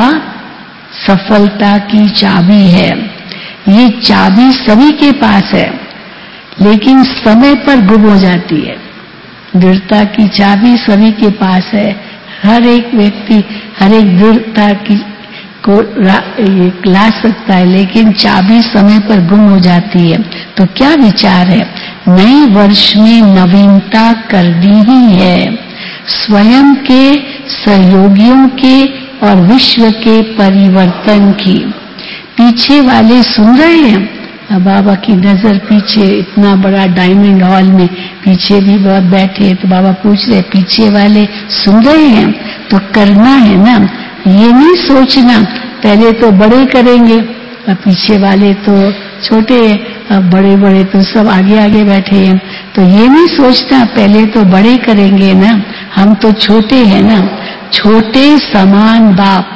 सफलता की चाबी है। ये चाबी सभी के पास है, लेकिन समय पर गुम हो जाती है। दृढ़ता की चाबी सभी के पास है, हर एक व्यक्ति हर एक दृढ़ता की को ला सकता है, लेकिन चाबी समय पर गुम हो जाती है। तो क्या विचार है? नए वर्ष में नवीनता करनी ही है, स्वयं के, सहयोगियों के और विश्व के परिवर्तन की। पीछे वाले सुन रहे हैं? बाबा की नजर पीछे, इतना बड़ा डायमंड हॉल में पीछे भी बहुत बैठे, तो बाबा पूछ रहे पीछे वाले सुन रहे हैं? तो करना है ना, ये नहीं सोचना पहले तो बड़े करेंगे, अब पीछे वाले तो छोटे हैं, अब बड़े बड़े तो सब आगे आगे बैठे हैं। तो ये नहीं सोचना पहले तो बड़े करेंगे ना, हम तो छोटे हैं ना। छोटे समान बाप,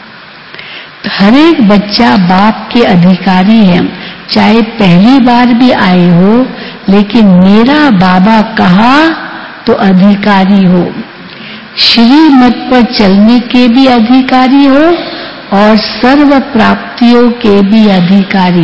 हर एक बच्चा बाप के अधिकारी है, चाहे पहली बार भी आए हो, लेकिन मेरा बाबा कहा तो अधिकारी हो। श्रीमत पर चलने के भी अधिकारी हो और सर्व प्राप्तियों के भी अधिकारी।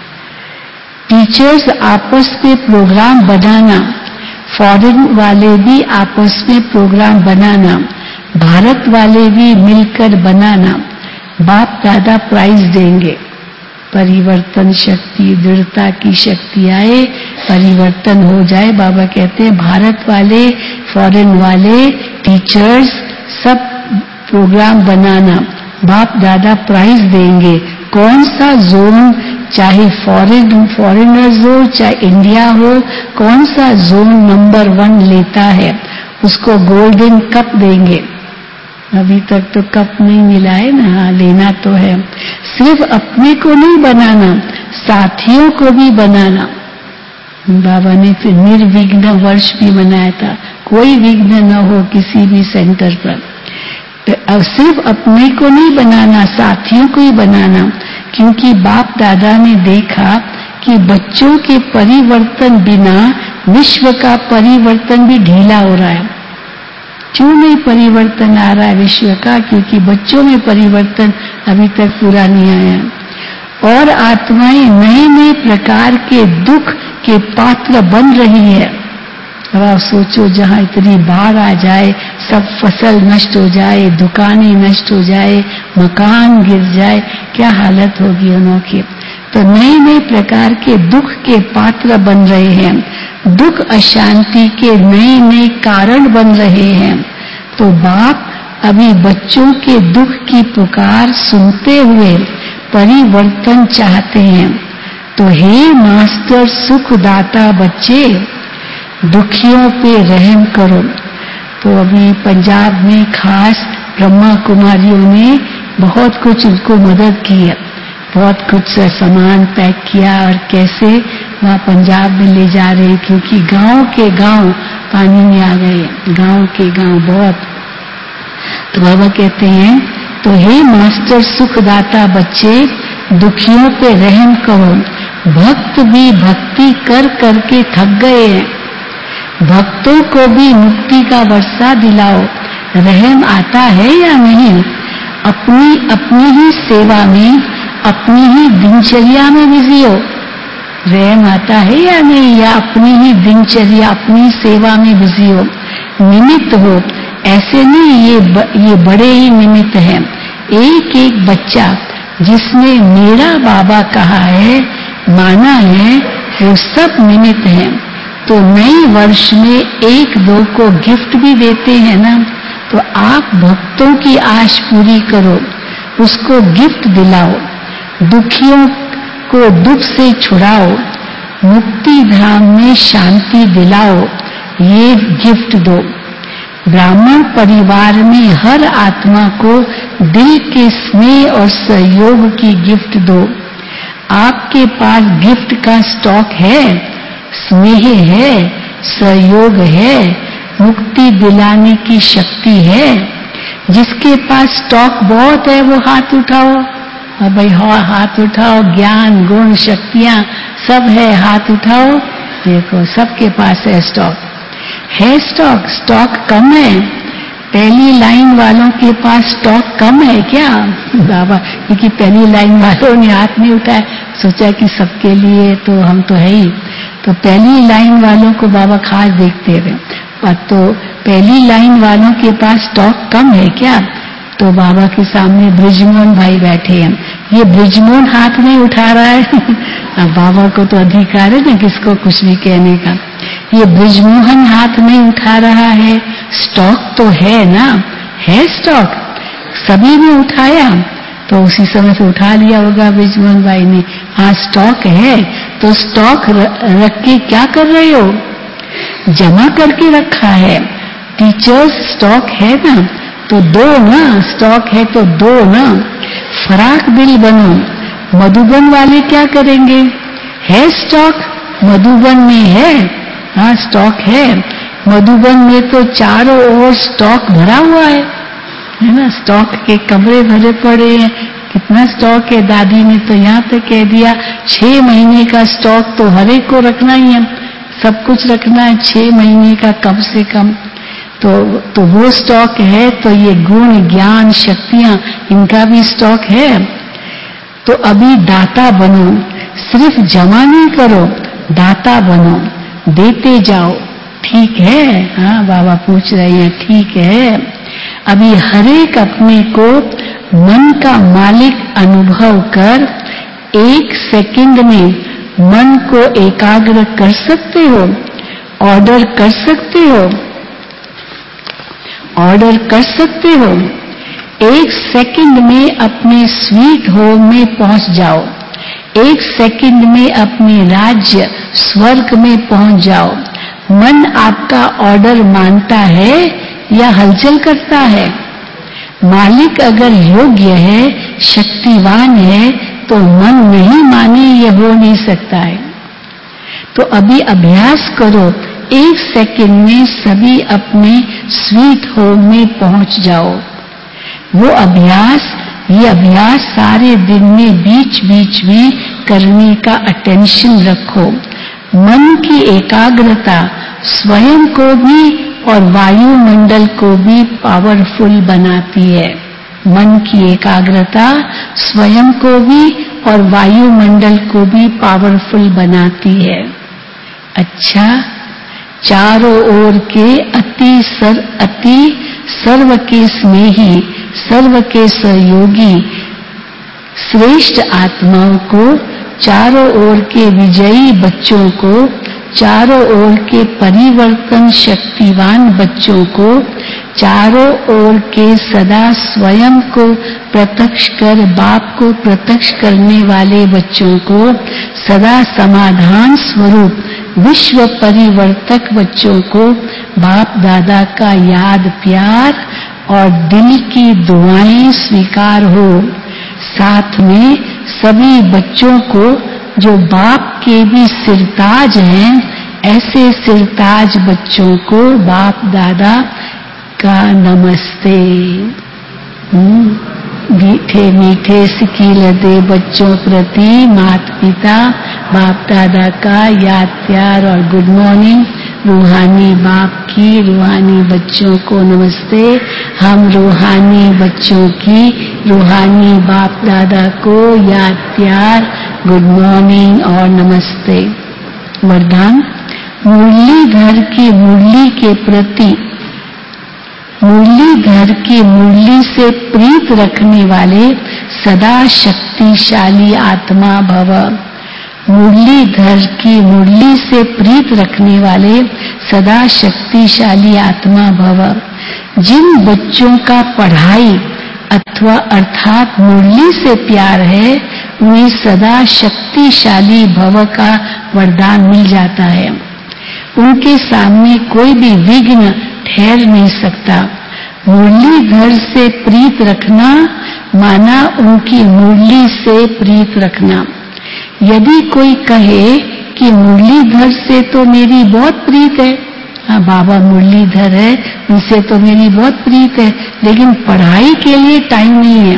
टीचर्स आपस में प्रोग्राम बनाना, फॉरेन वाले भी आपस में प्रोग्राम बनाना, भारत वाले भी मिलकर बनाना। बाप दादा प्राइज देंगे, परिवर्तन शक्ति, दृढ़ता की शक्ति आए, परिवर्तन हो जाए। बाबा कहते हैं भारत वाले, फॉरेन वाले, टीचर्स सब प्रोग्राम बनाना, बाप दादा प्राइज देंगे। कौन सा जोन, चाहे फॉरेन फॉरेनर्स हो चाहे इंडिया हो, कौन सा जोन नंबर वन लेता है उसको गोल्डन कप देंगे। अभी तक तो कप नहीं मिला है ना, हाँ लेना तो है। सिर्फ अपने को नहीं बनाना, साथियों को भी बनाना। बाबा ने फिर निर्विघ्न वर्ष भी मनाया था, कोई विघ्न न हो किसी भी सेंटर पर। अब सिर्फ अपने को नहीं बनाना, साथियों को ही बनाना, क्योंकि बाप दादा ने देखा कि बच्चों के परिवर्तन बिना विश्व का परिवर्तन भी ढीला हो रहा है। क्यों नहीं परिवर्तन आ रहा है विश्व का? क्योंकि बच्चों में परिवर्तन अभी तक पूरा नहीं आया, और आत्माएं नए नए प्रकार के दुख के पात्र बन रही है। अब आप सोचो, जहाँ इतनी बाढ़ आ जाए, सब फसल नष्ट हो जाए, दुकानें नष्ट हो जाए, मकान गिर जाए, क्या हालत होगी उनकी। तो नए नए प्रकार के दुख के पात्र बन रहे हैं, दुख अशांति के नए नए कारण बन रहे हैं। तो बाप अभी बच्चों के दुख की पुकार सुनते हुए परिवर्तन चाहते हैं। तो हे मास्टर सुखदाता बच्चे, दुखियों पे रहम करो। तो अभी पंजाब में खास ब्रह्मा कुमारियों ने बहुत कुछ उनको मदद की है, बहुत कुछ सामान पैक किया और कैसे वहाँ पंजाब में ले जा रहे हैं, क्योंकि गांव के गांव पानी में आ गए, गांव के गांव बहुत। तो बाबा कहते हैं, तो हे मास्टर सुखदाता बच्चे, दुखियों पे रहम करो। भक्त भी भक्ति कर करके थक गए हैं, भक्तों को भी मुक्ति का वर्षा दिलाओ। रहम आता है या नहीं? अपनी अपनी ही सेवा में, अपनी ही दिनचर्या में बिजी हो। रहम आता है या नहीं? या अपनी ही दिनचर्या, अपनी सेवा में बिजी हो, निमित्त हो। ऐसे नहीं, ये ब, ये बड़े ही निमित्त हैं। एक एक बच्चा जिसने मेरा बाबा कहा है, माना है, वो सब निमित्त हैं। तो नए वर्ष में एक दो को गिफ्ट भी देते हैं ना, तो आप भक्तों की आश पूरी करो, उसको गिफ्ट दिलाओ, दुखियों को दुख से छुड़ाओ, मुक्ति धाम में शांति दिलाओ, ये गिफ्ट दो। ब्राह्मण परिवार में हर आत्मा को दिल के स्नेह और सहयोग की गिफ्ट दो। आपके पास गिफ्ट का स्टॉक है, स्नेह है, सहयोग है, मुक्ति दिलाने की शक्ति है। जिसके पास स्टॉक बहुत है वो हाथ उठाओ। अब भाई हाथ उठाओ, ज्ञान गुण शक्तियां सब है, हाथ उठाओ। देखो सबके पास है स्टॉक, है स्टॉक, स्टॉक कम है। पहली लाइन वालों के पास स्टॉक कम है क्या बाबा? क्योंकि पहली लाइन वालों ने हाथ नहीं उठाया, सोचा कि सबके लिए तो हम तो है ही। तो पहली लाइन वालों को बाबा खास देखते रहे। तो पहली लाइन वालों के पास स्टॉक कम है क्या? तो बाबा के सामने ब्रिजमोहन भाई बैठे हैं, ये ब्रिजमोहन हाथ नहीं उठा रहा है अब बाबा को तो अधिकार है ना किसको कुछ भी कहने का। ये ब्रिजमोहन हाथ नहीं उठा रहा है, स्टॉक तो है ना, है स्टॉक, सभी ने उठाया तो उसी समय से उठा लिया होगा ब्रिजमोहन भाई ने। हाँ स्टॉक है, तो स्टॉक रख के क्या कर रहे हो? जमा करके रखा है। टीचर्स स्टॉक है ना, तो दो ना, स्टॉक है तो दो ना। फराक दिल बनो। मधुबन वाले क्या करेंगे? है स्टॉक, मधुबन में है, हाँ स्टॉक है। मधुबन में तो चारों ओर स्टॉक भरा हुआ है, है ना, स्टॉक के कमरे भरे पड़े हैं। कितना स्टॉक है? दादी ने तो यहाँ तक कह दिया छह महीने का स्टॉक तो हर एक को रखना ही है, सब कुछ रखना है छह महीने का कम से कम। तो तो वो स्टॉक है। तो ये गुण ज्ञान शक्तियां, इनका भी स्टॉक है। तो अभी दाता बनो, सिर्फ जमा नहीं करो, दाता बनो, देते जाओ। ठीक है? हाँ बाबा पूछ रहे हैं, ठीक है। अभी हरेक अपने को मन का मालिक अनुभव कर एक सेकंड में मन को एकाग्र कर सकते हो, ऑर्डर कर सकते हो, ऑर्डर कर सकते हो। एक सेकंड में अपने स्वीट होम में पहुंच जाओ, एक सेकंड में अपने राज्य स्वर्ग में पहुंच जाओ। मन आपका ऑर्डर मानता है या हलचल करता है? मालिक अगर योग्य है, शक्तिवान है, तो मन नहीं माने ये हो नहीं सकता है। तो अभी अभ्यास करो, एक सेकंड में सभी अपने स्वीट होम में पहुंच जाओ। वो अभ्यास, ये अभ्यास सारे दिन में बीच बीच में करने का अटेंशन रखो। मन की एकाग्रता स्वयं को भी और वायुमंडल को भी पावरफुल बनाती है। मन की एकाग्रता स्वयं को भी और वायुमंडल को भी पावरफुल बनाती है। अच्छा, चारों ओर के अति सर अति सर्व के स्नेही, सर्व के सहयोगी श्रेष्ठ आत्माओं को, चारों ओर के विजयी बच्चों को, चारों ओर के परिवर्तन शक्तिवान बच्चों को चारों ओर के सदा स्वयं को प्रत्यक्ष कर बाप को प्रत्यक्ष करने वाले बच्चों को सदा समाधान स्वरूप विश्व परिवर्तक बच्चों को बाप दादा का याद प्यार और दिल की दुआएं स्वीकार हो। साथ में सभी बच्चों को जो बाप के भी सिरताज हैं, ऐसे सिरताज बच्चों को बाप दादा का नमस्ते। मीठे मीठे सिकीलते बच्चों प्रति माता पिता बाप दादा का याद प्यार और गुड मॉर्निंग। रूहानी बाप की रूहानी बच्चों को नमस्ते। हम रूहानी बच्चों की रूहानी बाप दादा को याद प्यार गुड मॉर्निंग और नमस्ते। वरदान मुरलीधर की मुरली के प्रति मुरलीधर की मुरली से प्रीत रखने वाले सदा शक्तिशाली आत्मा भव। मुरलीधर की मुरली से प्रीत रखने वाले सदा शक्तिशाली आत्मा भव। जिन बच्चों का पढ़ाई अथवा अर्थात मुरली से प्यार है, उन्हें सदा शक्तिशाली भव का वरदान मिल जाता है। उनके सामने कोई भी विघ्न ठहर नहीं सकता। मुरलीधर से प्रीत रखना माना उनकी मुरली से प्रीत रखना। यदि कोई कहे कि मुरलीधर से तो मेरी बहुत प्रीत है, हाँ बाबा मुरलीधर है, उनसे तो मेरी बहुत प्रीत है, लेकिन पढ़ाई के लिए टाइम नहीं है,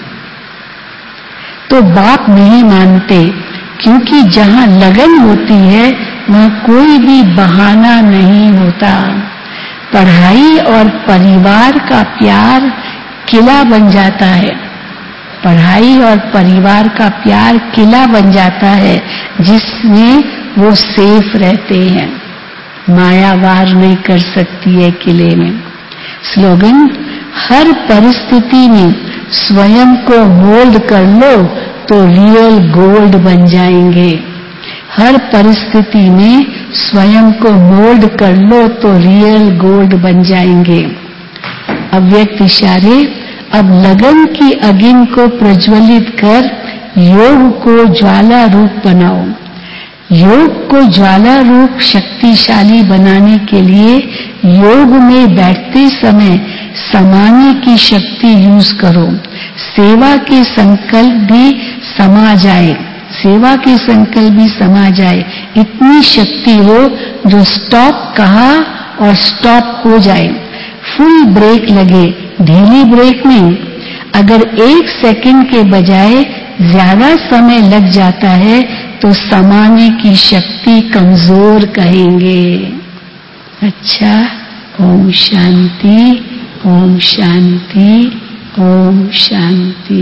तो बाप नहीं मानते। क्योंकि जहाँ लगन होती है वहाँ कोई भी बहाना नहीं होता। पढ़ाई और परिवार का प्यार किला बन जाता है। पढ़ाई और परिवार का प्यार किला बन जाता है, जिसमें वो सेफ रहते हैं। माया वार नहीं कर सकती है किले में। स्लोगन हर परिस्थिति में स्वयं को होल्ड कर लो तो रियल गोल्ड बन जाएंगे। हर परिस्थिति में स्वयं को मोल्ड कर लो तो रियल गोल्ड बन जाएंगे। अव्यक्त इशारे अब लगन की अग्नि को प्रज्वलित कर योग को ज्वाला रूप बनाओ। योग को ज्वाला रूप शक्तिशाली बनाने के लिए योग में बैठते समय समाने की शक्ति यूज करो। सेवा के संकल्प भी समा जाए सेवा के संकल्प भी समा जाए इतनी शक्ति हो जो स्टॉप कहा और स्टॉप हो जाए। फुल ब्रेक लगे, ढीली ब्रेक नहीं। अगर एक सेकंड के बजाय ज्यादा समय लग जाता है तो समाने की शक्ति कमजोर कहेंगे। अच्छा, ओम शांति, ओम शांति, ओम शांति।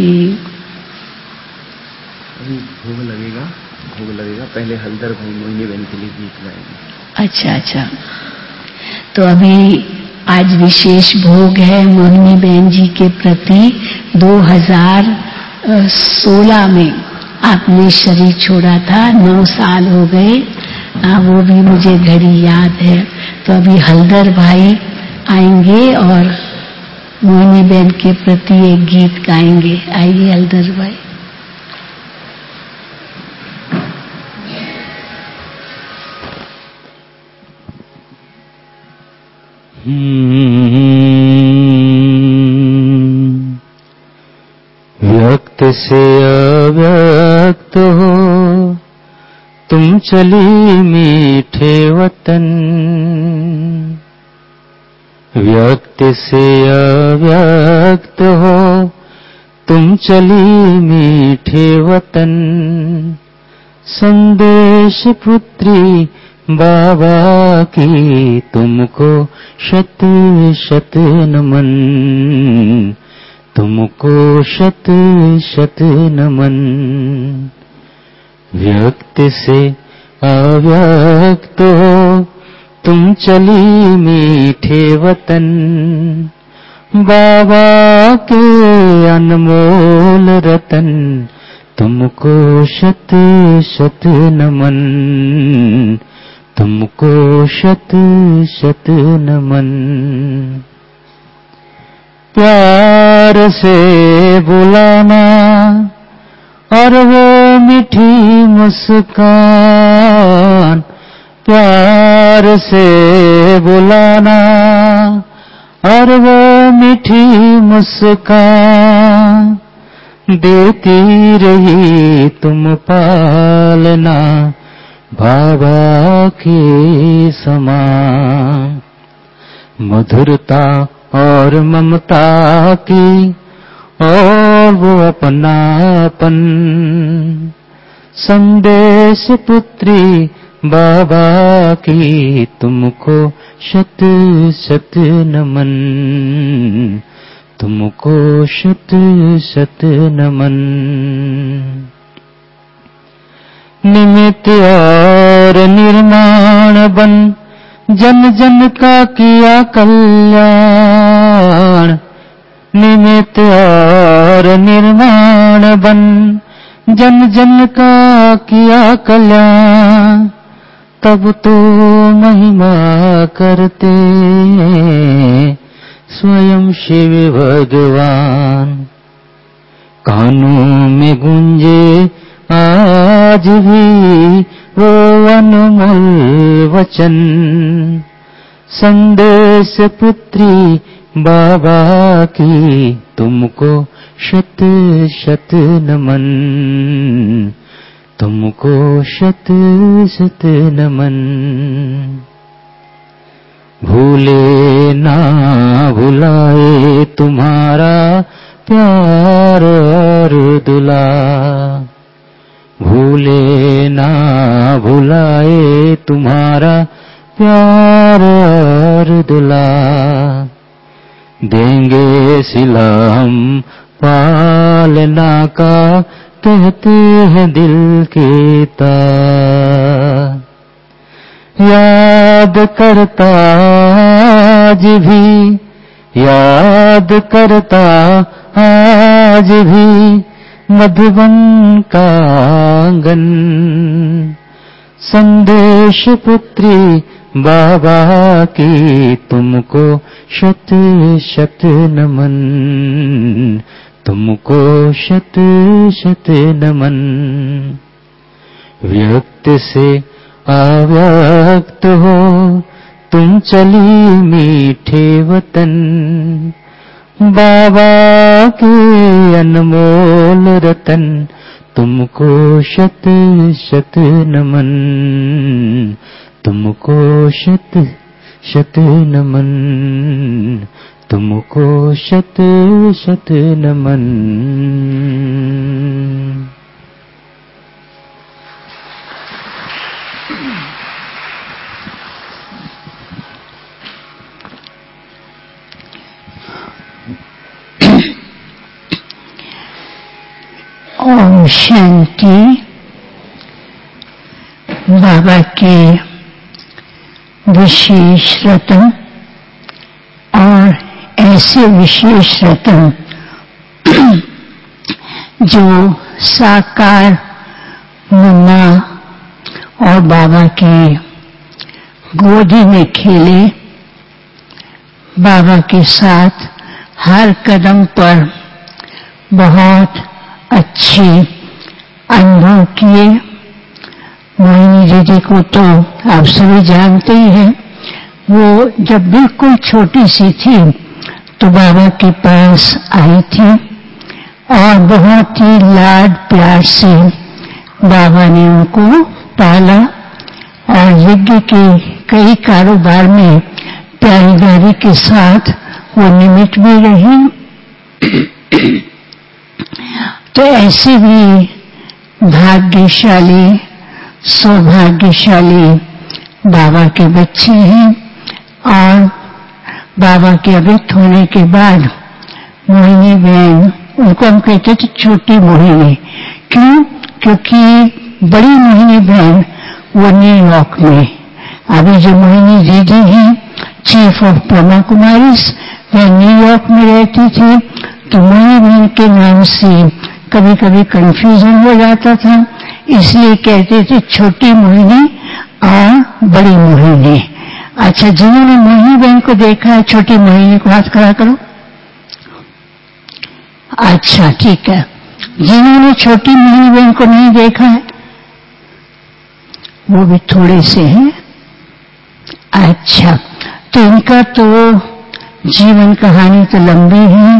अभी भोग लगेगा, भोग लगेगा। पहले हल्दर भाई मोहिनी बहन के लिए गीत गाएंगे। अच्छा अच्छा, तो अभी आज विशेष भोग है मोहिनी बहन जी के प्रति। दो हज़ार सोलह में आपने शरीर छोड़ा था, नौ साल हो गए। आ, वो भी मुझे घड़ी याद है। तो अभी हल्दर भाई आएंगे और मोहिनी बहन के प्रति एक गीत गाएंगे। आइए हल्दर भाई। व्यक्त से अव्यक्त हो तुम चली मीठे वतन। व्यक्त से अव्यक्त हो तुम चली मीठे वतन। संदेश पुत्री बाबा की तुमको शत शत नमन। तुमको शत शत नमन। व्यक्त से अव्यक्त हो तुम चली मीठे वतन। बाबा के अनमोल रतन तुमको शत शत नमन। तुमको शत शत नमन। प्यार से बुलाना और वो मीठी मुस्कान, प्यार से बुलाना और वो मीठी मुस्कान, देती रही तुम पालना बाबा के समान। मधुरता और ममता की और वो अपनापन, संदेश पुत्री बाबा की तुमको शत शत नमन, तुमको शत शत नमन। निमित्त और निर्माण बन जन जन का किया कल्याण, निमित्त और निर्माण बन जन जन का किया कल्याण, तब तो महिमा करते स्वयं शिव भगवान। कानों में गूंजे आज भी वो अनमोल वचन, संदेश पुत्री बाबा की तुमको शत शत नमन, तुमको शत शत नमन। भूले ना भुलाए तुम्हारा प्यार और दुला, भूले ना भुलाए तुम्हारा प्यार और दुला। देंगे सिला हम पालना का कहते हैं दिल के तार, याद करता आज भी, याद करता आज भी मधुबन का आंगन, संदेश पुत्री बाबा की तुमको शत शत नमन, तुमको शत शत नमन। व्यक्त से अव्यक्त हो तुम चली मीठे वतन, बाबा के अनमोल रतन, तुमको शत शत नमन, तुमको शत शत नमन, तुमको शत शत नमन। ओम शांति। बाबा के विशेष रत्न और ऐसे विशेष रत्न जो साकार मुन्ना और बाबा के गोदी में खेले, बाबा के साथ हर कदम पर बहुत अच्छे अनुभव किए। मोहिनी दीदी को तो आप सभी जानते ही हैं। वो जब बिल्कुल छोटी सी थी तो बाबा के पास आई थी और बहुत ही लाड प्यार से बाबा ने उनको पाला और यज्ञ के कई कारोबार में प्यारीदारी के साथ वो निमित्त भी रही। तो ऐसे भी भाग्यशाली सौभाग्यशाली बाबा के बच्चे हैं। और बाबा के अभित होने के बाद मोहिनी बहन, उनको हम कहते थे छोटी मोहिनी। क्यों? क्योंकि बड़ी मोहिनी बहन वो न्यूयॉर्क में, अभी जो मोहिनी दीदी हैं चीफ ऑफ ब्रह्मा कुमारीज, वह न्यूयॉर्क में रहती थी। तो मोहिनी बहन के नाम से कभी कभी कंफ्यूजन हो जाता था, इसलिए कहते थे छोटी मोहिनी और बड़ी मोहिनी। अच्छा, जिन्होंने मोहिनी बहन को देखा है, छोटी मोहिनी को हाथ खड़ा करो। अच्छा ठीक है। जिन्होंने छोटी मोहिनी बहन को नहीं देखा है वो भी थोड़े से हैं। अच्छा, तो इनका तो जीवन कहानी तो लंबी है,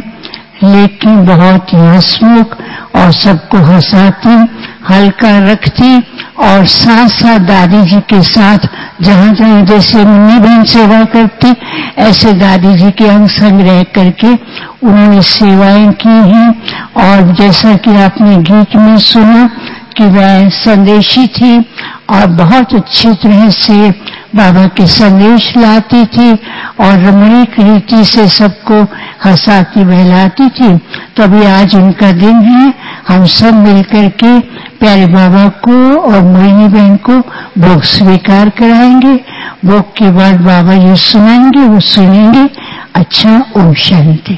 लेकिन बहुत ही हंसमुख और सबको हंसाती, हल्का रखती और साथ साथ दादी जी के साथ जहां जहां जैसे मुन्नी बहन सेवा करती, ऐसे दादी जी के अंग संग रह करके उन्होंने सेवाएं की हैं। और जैसा कि आपने गीत में सुना कि वह संदेशी थी और बहुत अच्छी तरह से बाबा के संदेश लाती थी और रमणीक रीति से सबको हंसाती बहलाती थी। तो अभी आज उनका दिन है, हम सब मिलकर के प्यारे बाबा को और मोहिनी बहन को भोग स्वीकार कराएंगे। भोग के बाद बाबा जो सुनाएंगे वो सुनेंगे। अच्छा, ओम शांति।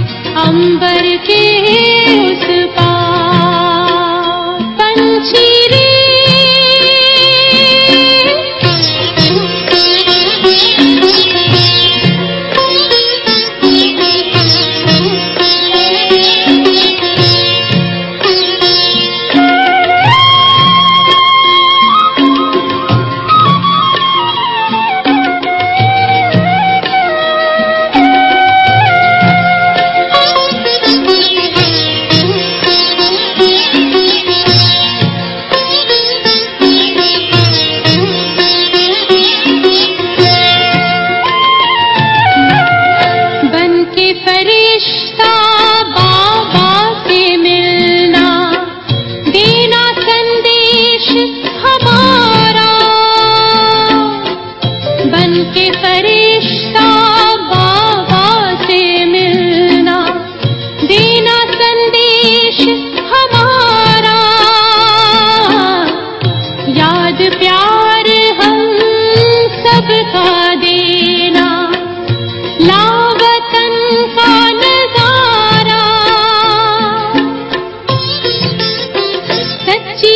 अंबर के उस पार पंछी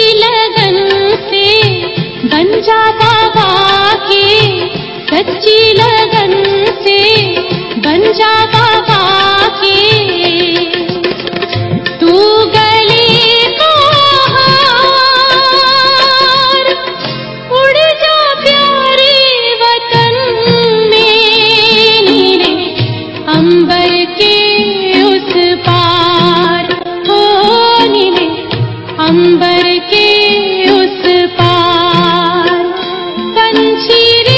लगन से बन जा बाबा के, सच्ची लगन से बन जा बाबा के। तू गले का हार, उड़ जा प्यारे वतन में, नीले अंबर के उस पार, हो नीले अंबर के उस पार। पंछी रे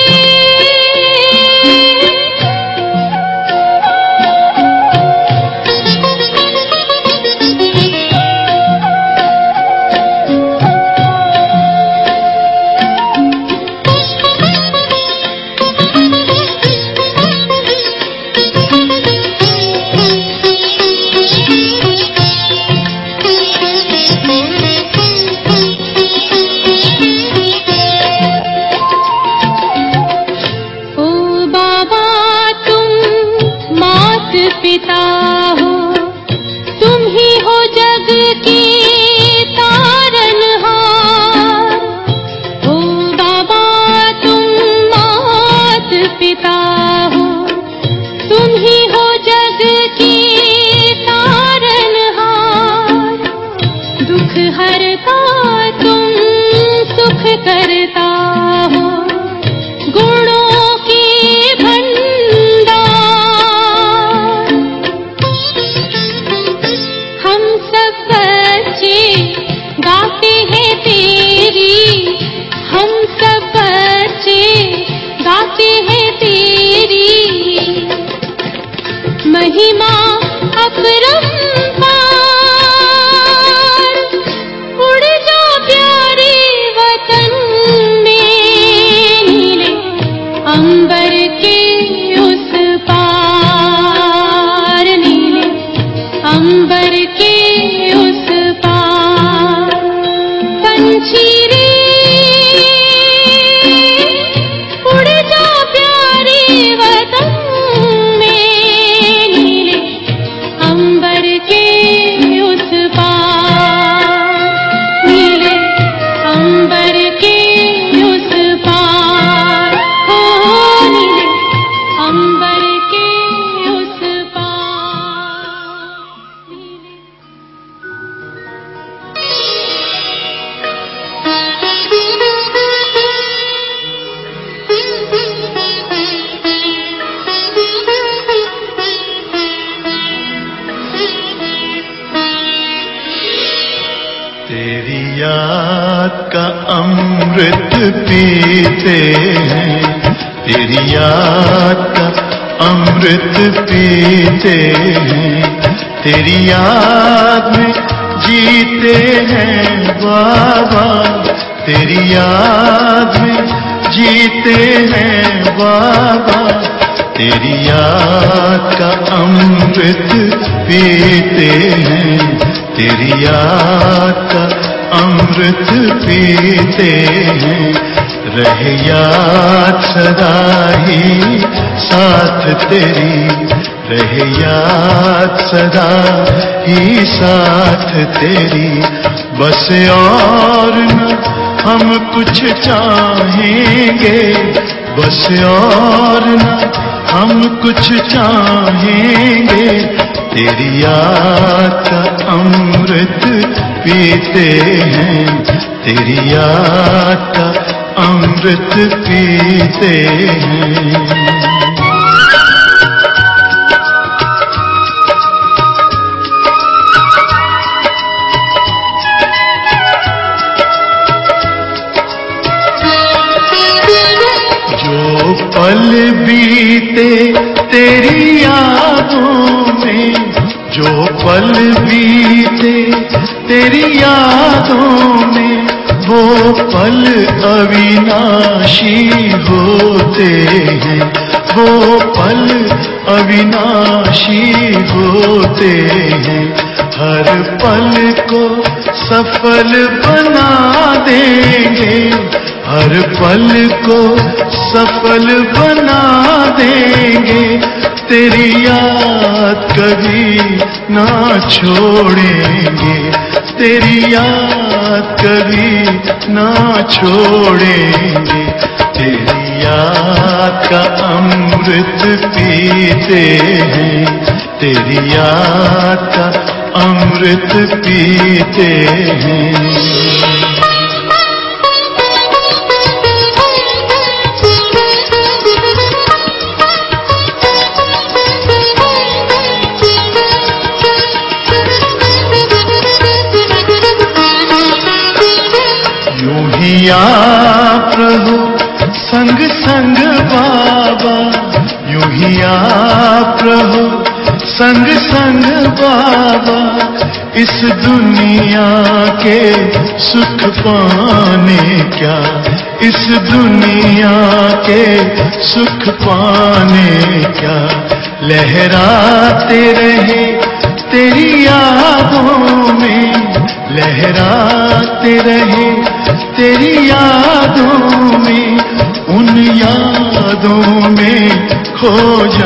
पिता हो, तुम ही हो जग के तारनहार। ओ बाबा तुम मात पिता हो, तुम ही हो जग के तारनहार। दुख हरता तुम सुख करता हो, गुणों के भंडार। हम सब बच्चे गाते हैं तेरी, हम सब बच्चे गाते हैं तेरी महिमा अपरंपार। उड़ जा प्यारे वतन में, नीले अंबर के उस पार, नीले अंबर के उस पार। पंछी रे उड़ जा प्यारे वतन में, नीले अंबर के उस पार, नीले अंबर के उस पार, हो नीले अंबर के उस पार, नीले। तेरी याद का अमृत पीते हैं, तेरी याद का अमृत पीते हैं। तेरी याद में जीते हैं बाबा, तेरी याद में जीते हैं बाबा। तेरी याद का अमृत पीते हैं, तेरी याद का अमृत पीते हैं। रहे याद सदा ही साथ तेरी, रहे याद सदा ही साथ तेरी। बस और न हम कुछ चाहेंगे, बस और न हम कुछ चाहेंगे। तेरी याद का अमृत पीते हैं, तेरी याद का अमृत पीते हैं। जो पल बीते तेरी यादों में, जो पल बीते तेरी यादों में, वो पल अविनाशी होते हैं, वो पल अविनाशी होते हैं। हर पल को सफल बना देंगे, हर पल को सफल बना देंगे, तेरी याद कभी ना छोड़ेंगे, तेरी याद कभी ना छोड़ेंगे। तेरी याद का अमृत पीते हैं, तेरी याद का अमृत पीते हैं। यूं ही आप रहो संग संग बाबा, यूं ही आप रहो संग संग बाबा। इस दुनिया के सुख पाने क्या, इस दुनिया के सुख पाने क्या। लहराते रहे तेरी यादों में, लहराते रहे तेरी यादों में, उन यादों में खो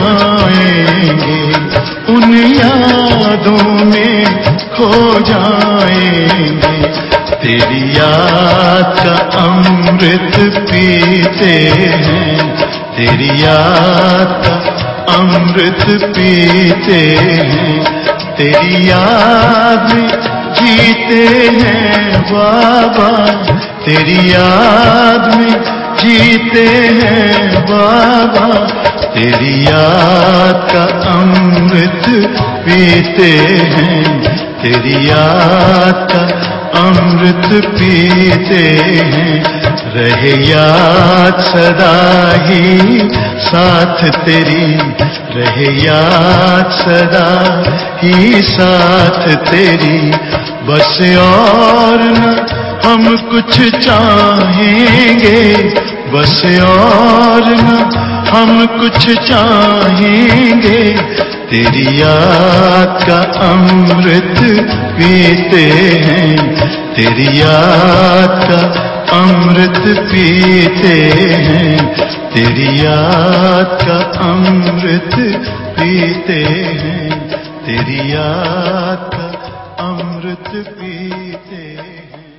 जाएंगे, उन यादों में खो जाएंगे। तेरी याद का अमृत पीते हैं, तेरी याद का अमृत पीते हैं। तेरी याद में जीते हैं बाबा, तेरी याद में जीते हैं बाबा। तेरी याद का अमृत पीते हैं, तेरी याद का अमृत पीते हैं। रहे याद सदा ही साथ तेरी, रहे याद सदा ही साथ तेरी। बस और न हम कुछ चाहेंगे, बस और न हम कुछ चाहेंगे। तेरी याद का अमृत पीते हैं, तेरी याद का अमृत पीते हैं। तेरी याद का अमृत पीते हैं, तेरी याद का अमृत पीते हैं।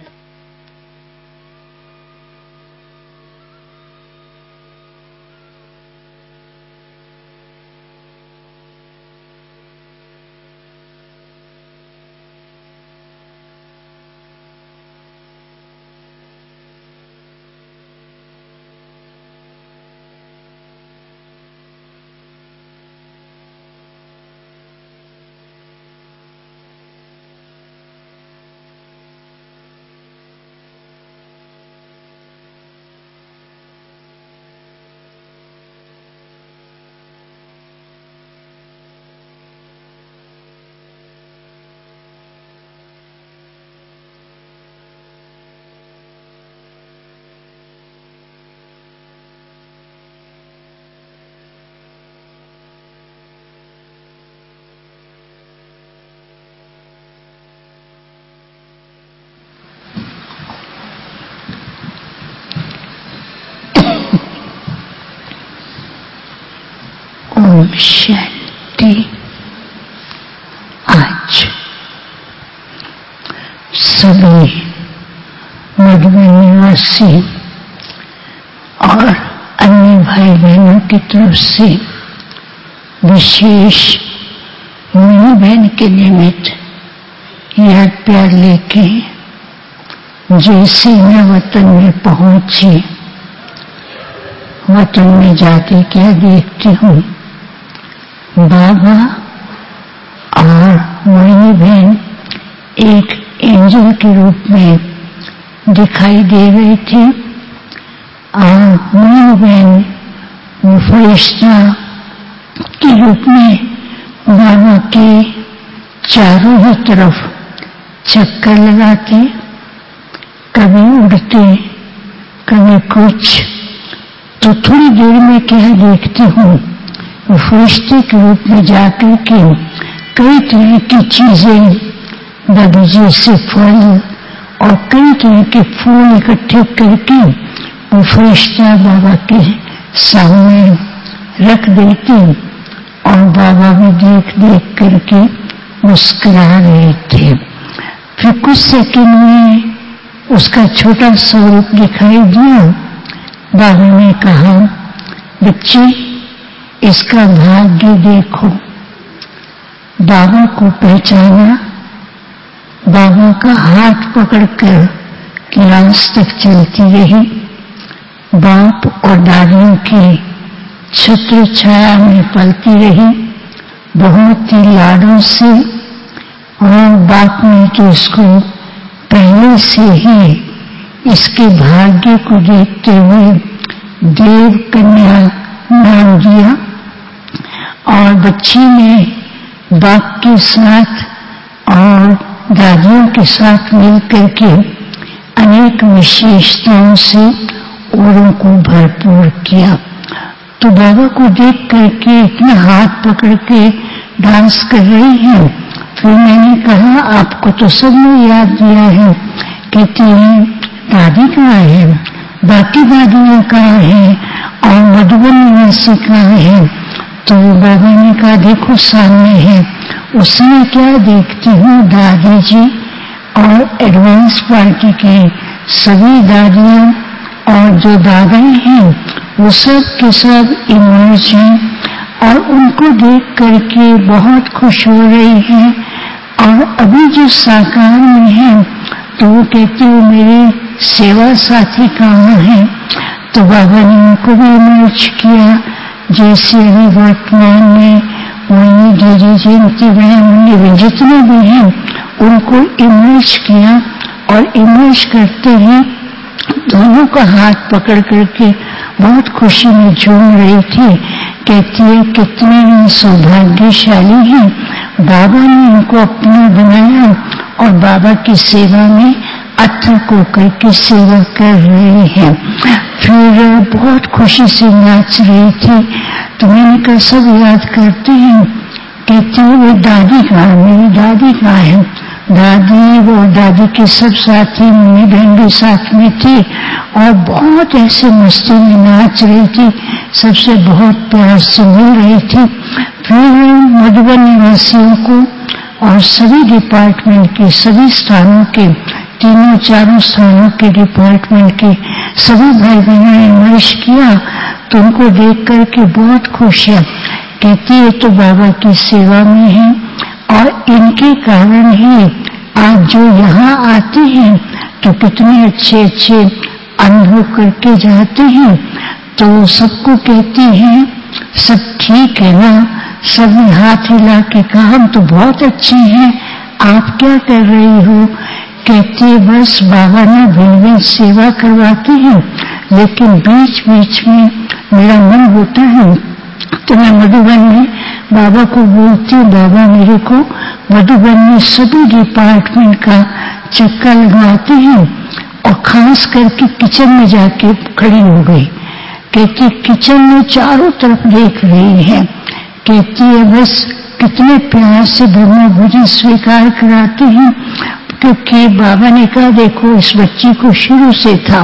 ओम शांति। आज सभी मधुबन निवासी और अन्य भाई बहनों की तरफ से विशेष मोहिनी बहन के निमित्त याद प्यार लेके जैसे मैं वतन में पहुंची, वतन में जाके क्या देखती हूँ, बाबा और मोहिनी बहन एक एंजल के रूप में दिखाई दे रही थी और मोहिनी बहन फरिश्ता के रूप में बाबा के चारों ही तरफ चक्कर लगाते, कभी उड़ते कभी कुछ। तो थोड़ी देर में क्या देखती हूँ, फरिश्ते के रूप में जाकर के कई तरह की चीजें, बगीचे से फल और कई तरह के फूल इकट्ठे करके वो फरिश्ता बाबा के सामने रख देती और बाबा भी देख देख करके मुस्कुरा रहे थे। फिर कुछ सेकंड में उसका छोटा स्वरूप दिखाई दिया। बाबा ने कहा, बच्चे इसका भाग्य देखो। बाबा को पहचाना, बाबा का हाथ पकड़कर क्लास तक चलती रही। बाप और दादियों की छत्र छाया में पलती रही, बहुत ही लाडों से। और बाप ने तो इसको पहले से ही इसके भाग्य को देखते हुए देव कन्या नाम दिया। और बच्ची ने बाप के साथ और दादियों के साथ मिलकर के अनेक विशेषताओं से औरों को भरपूर किया। तो बाबा को देख करके इतना हाथ पकड़ के डांस कर रही है। फिर मैंने कहा, आपको तो सबने याद दिया है। कहती है, दादी कहाँ है, बाकी दादियाँ कहाँ है और मधुबन निवासी कहाँ है। तो बाबा ने कहा, देखो सामने है। उसमें क्या देखती हूँ, दादी जी और एडवांस पार्टी के सभी दादियाँ और जो दादा हैं वो सब के सब इमर्ज हैं और उनको देख करके बहुत खुश हो रही हैं। और अभी जो साकार में है तो वो कहती वो मेरे सेवा साथी कहाँ है। तो बाबा ने उनको भी इमर्ज किया, जैसे अभी वर्तमान में वही डीडी जयंती बहन जितने भी हैं उनको इमर्ज किया। और इमर्ज करते ही दोनों का हाथ पकड़ करके बहुत खुशी में झूम रही थी। कहती है, कितने सौभाग्यशाली हैं, बाबा ने इनको अपना बनाया और बाबा की सेवा में अथक होकर के सेवा कर रहे हैं। फिर बहुत खुशी से नाच रही थी। तो मैंने कहा, सब याद करते हैं। कहती है, वो दादी कहाँ, मेरी दादी कहाँ है। दादी वो दादी के सब साथी मम्मी बहन भी साथ में थी और बहुत ऐसे मस्ती में नाच रही थी, सबसे बहुत प्यार से मिल रही थी। फिर मधुबन निवासियों को और सभी डिपार्टमेंट के सभी स्थानों के तीनों चारों स्थानों के डिपार्टमेंट के सभी भाई बहनों ने इमर्ज किया। तो उनको देख करके बहुत खुश है। कहती है, तो बाबा की सेवा में है और इनके कारण ही आज जो यहाँ आते हैं तो कितने अच्छे अच्छे अनुभव करके जाते हैं। तो सबको कहती हैं, सब ठीक है ना। सबने हाथ हिला के कहा, हम तो बहुत अच्छे हैं, आप क्या कर रही हो। कहती है, बस बाबा ने भिन्न सेवा करवाते हैं लेकिन बीच बीच में मेरा मन होता है तो मैं मधुबन में बाबा को बोलती हूँ, बाबा मेरे को मधुबन में सभी डिपार्टमेंट का चक्कर लगवाते हैं। और खास करके किचन में जाके खड़ी हो गई। कहती किचन में चारों तरफ देख रही है। कहती है, बस कितने प्यार से ब्रह्मा भोजन स्वीकार कराते हैं। क्योंकि बाबा ने कहा, देखो इस बच्ची को शुरू से था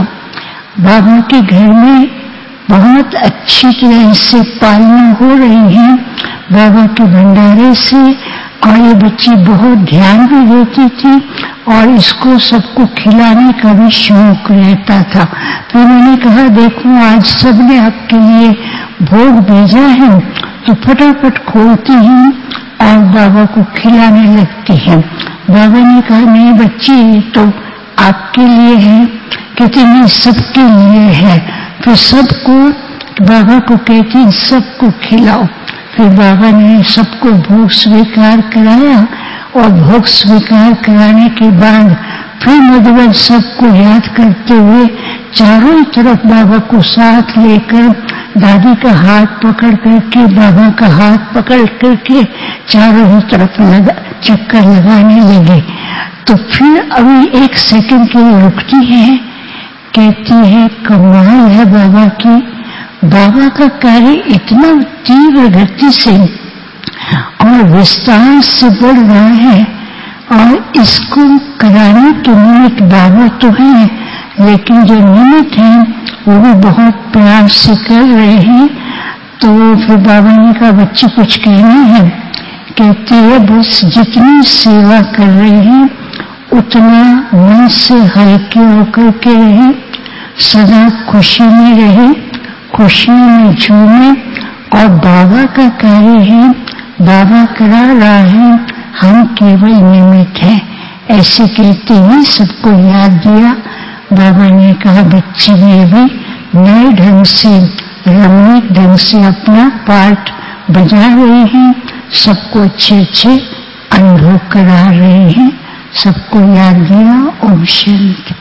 बाबा के घर में बहुत अच्छी तरह से पालना हो रही है बाबा के भंडारे से। और ये बच्ची बहुत ध्यान भी देती थी और इसको सबको खिलाने का भी शौक रहता था। तो मैंने कहा, देखो आज सबने आपके लिए भोग भेजा है तो फटाफट खोलती हैं और बाबा को खिलाने लगती है। बाबा ने कहा, नहीं बच्ची तो आपके लिए है। कहती नहीं, सबके लिए है। फिर सबको बाबा को कहती सबको खिलाओ। फिर बाबा ने सबको भोग स्वीकार कराया और भोग स्वीकार कराने के बाद फिर मधुबन सबको याद करते हुए चारों तरफ बाबा को साथ लेकर दादी का हाथ पकड़ करके बाबा का हाथ पकड़ करके चारों ही तरफ लगा चक्कर लगाने लगे। तो फिर अभी एक सेकंड के लिए रुकती है। कहती है, कमाल है बाबा की, बाबा का कार्य इतना तीव्र गति से और विस्तार से बढ़ रहा है और इसको कराने के निमित्त बाबा तो है लेकिन जो निमित्त है वो भी बहुत प्यार से कर रहे हैं। तो फिर बाबा ने कहा बच्चे कुछ कहना है? कहती है बस जितनी सेवा कर रहे हैं उतना मन से हल्के होकर के रहे, सदा खुशी में रहे, खुशी में झूमे। और बाबा का कार्य है, बाबा करा रहा है, हम केवल निमित्त हैं। ऐसे कहते ही सबको याद दिया। बाबा ने कहा बच्चे भी अभी नए ढंग से, रमणीक ढंग से अपना पाठ बजा रहे हैं, सबको अच्छे अच्छे अनुभव करा रहे हैं। सबको याद दिया। ओम शांति।